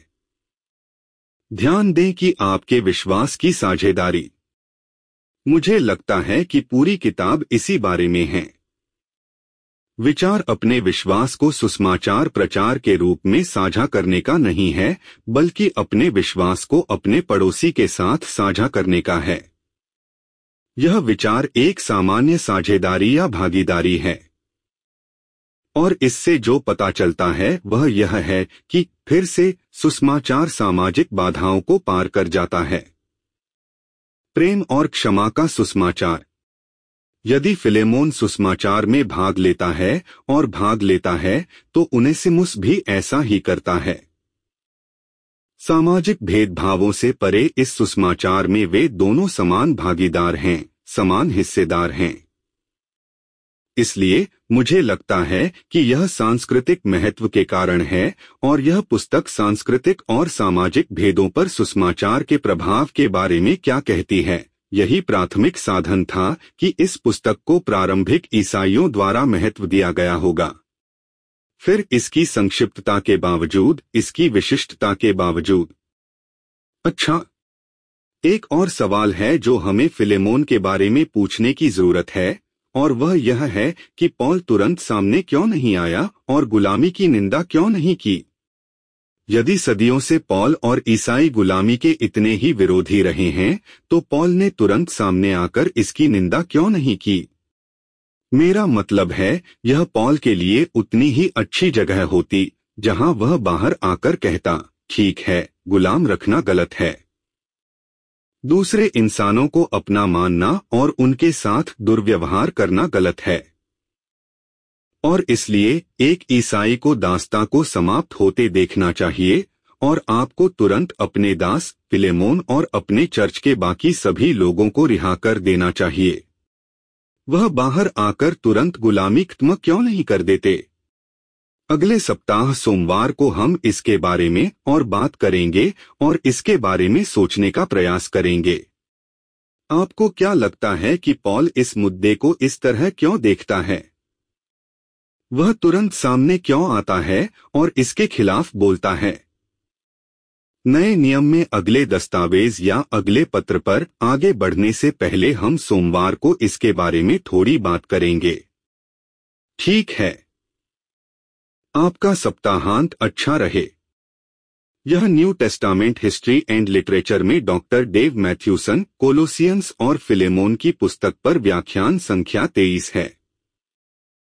ध्यान दें कि आपके विश्वास की साझेदारी। मुझे लगता है कि पूरी किताब इसी बारे में है। विचार अपने विश्वास को सुसमाचार प्रचार के रूप में साझा करने का नहीं है, बल्कि अपने विश्वास को अपने पड़ोसी के साथ साझा करने का है। यह विचार एक सामान्य साझेदारी या भागीदारी है। और इससे जो पता चलता है वह यह है कि फिर से सुसमाचार सामाजिक बाधाओं को पार कर जाता है। प्रेम और क्षमा का सुसमाचार। यदि फिलेमोन सुसमाचार में भाग लेता है और भाग लेता है तो उनेसिमुस भी ऐसा ही करता है। सामाजिक भेदभावों से परे इस सुसमाचार में वे दोनों समान भागीदार हैं, समान हिस्सेदार हैं। इसलिए मुझे लगता है कि यह सांस्कृतिक महत्व के कारण है और यह पुस्तक सांस्कृतिक और सामाजिक भेदों पर सुसमाचार के प्रभाव के बारे में क्या कहती है। यही प्राथमिक साधन था कि इस पुस्तक को प्रारंभिक ईसाइयों द्वारा महत्व दिया गया होगा। फिर इसकी संक्षिप्तता के बावजूद, इसकी विशिष्टता के बावजूद। अच्छा, एक और सवाल है जो हमें फिलेमोन के बारे में पूछने की जरूरत है, और वह यह है कि पॉल तुरंत सामने क्यों नहीं आया और गुलामी की निंदा क्यों नहीं की। यदि सदियों से पॉल और ईसाई गुलामी के इतने ही विरोधी रहे हैं, तो पॉल ने तुरंत सामने आकर इसकी निंदा क्यों नहीं की? मेरा मतलब है, यह पॉल के लिए उतनी ही अच्छी जगह होती जहां वह बाहर आकर कहता, ठीक है, गुलाम रखना गलत है। दूसरे इंसानों को अपना मानना और उनके साथ दुर्व्यवहार करना गलत है। और इसलिए एक ईसाई को दास्ता को समाप्त होते देखना चाहिए और आपको तुरंत अपने दास फिलेमोन और अपने चर्च के बाकी सभी लोगों को रिहा कर देना चाहिए। वह बाहर आकर तुरंत गुलामी खत्म क्यों नहीं कर देते? अगले सप्ताह सोमवार को हम इसके बारे में और बात करेंगे और इसके बारे में सोचने का प्रयास करेंगे। आपको क्या लगता है कि पॉल इस मुद्दे को इस तरह क्यों देखता है? वह तुरंत सामने क्यों आता है और इसके खिलाफ बोलता है? नए नियम में अगले दस्तावेज या अगले पत्र पर आगे बढ़ने से पहले हम सोमवार को इसके बारे में थोड़ी बात करेंगे। ठीक है। आपका सप्ताहांत अच्छा रहे। यह New Testament history and literature में डॉक्टर डेव मैथ्यूसन कोलोसियंस और फिलेमोन की पुस्तक पर व्याख्यान संख्या तेईस है।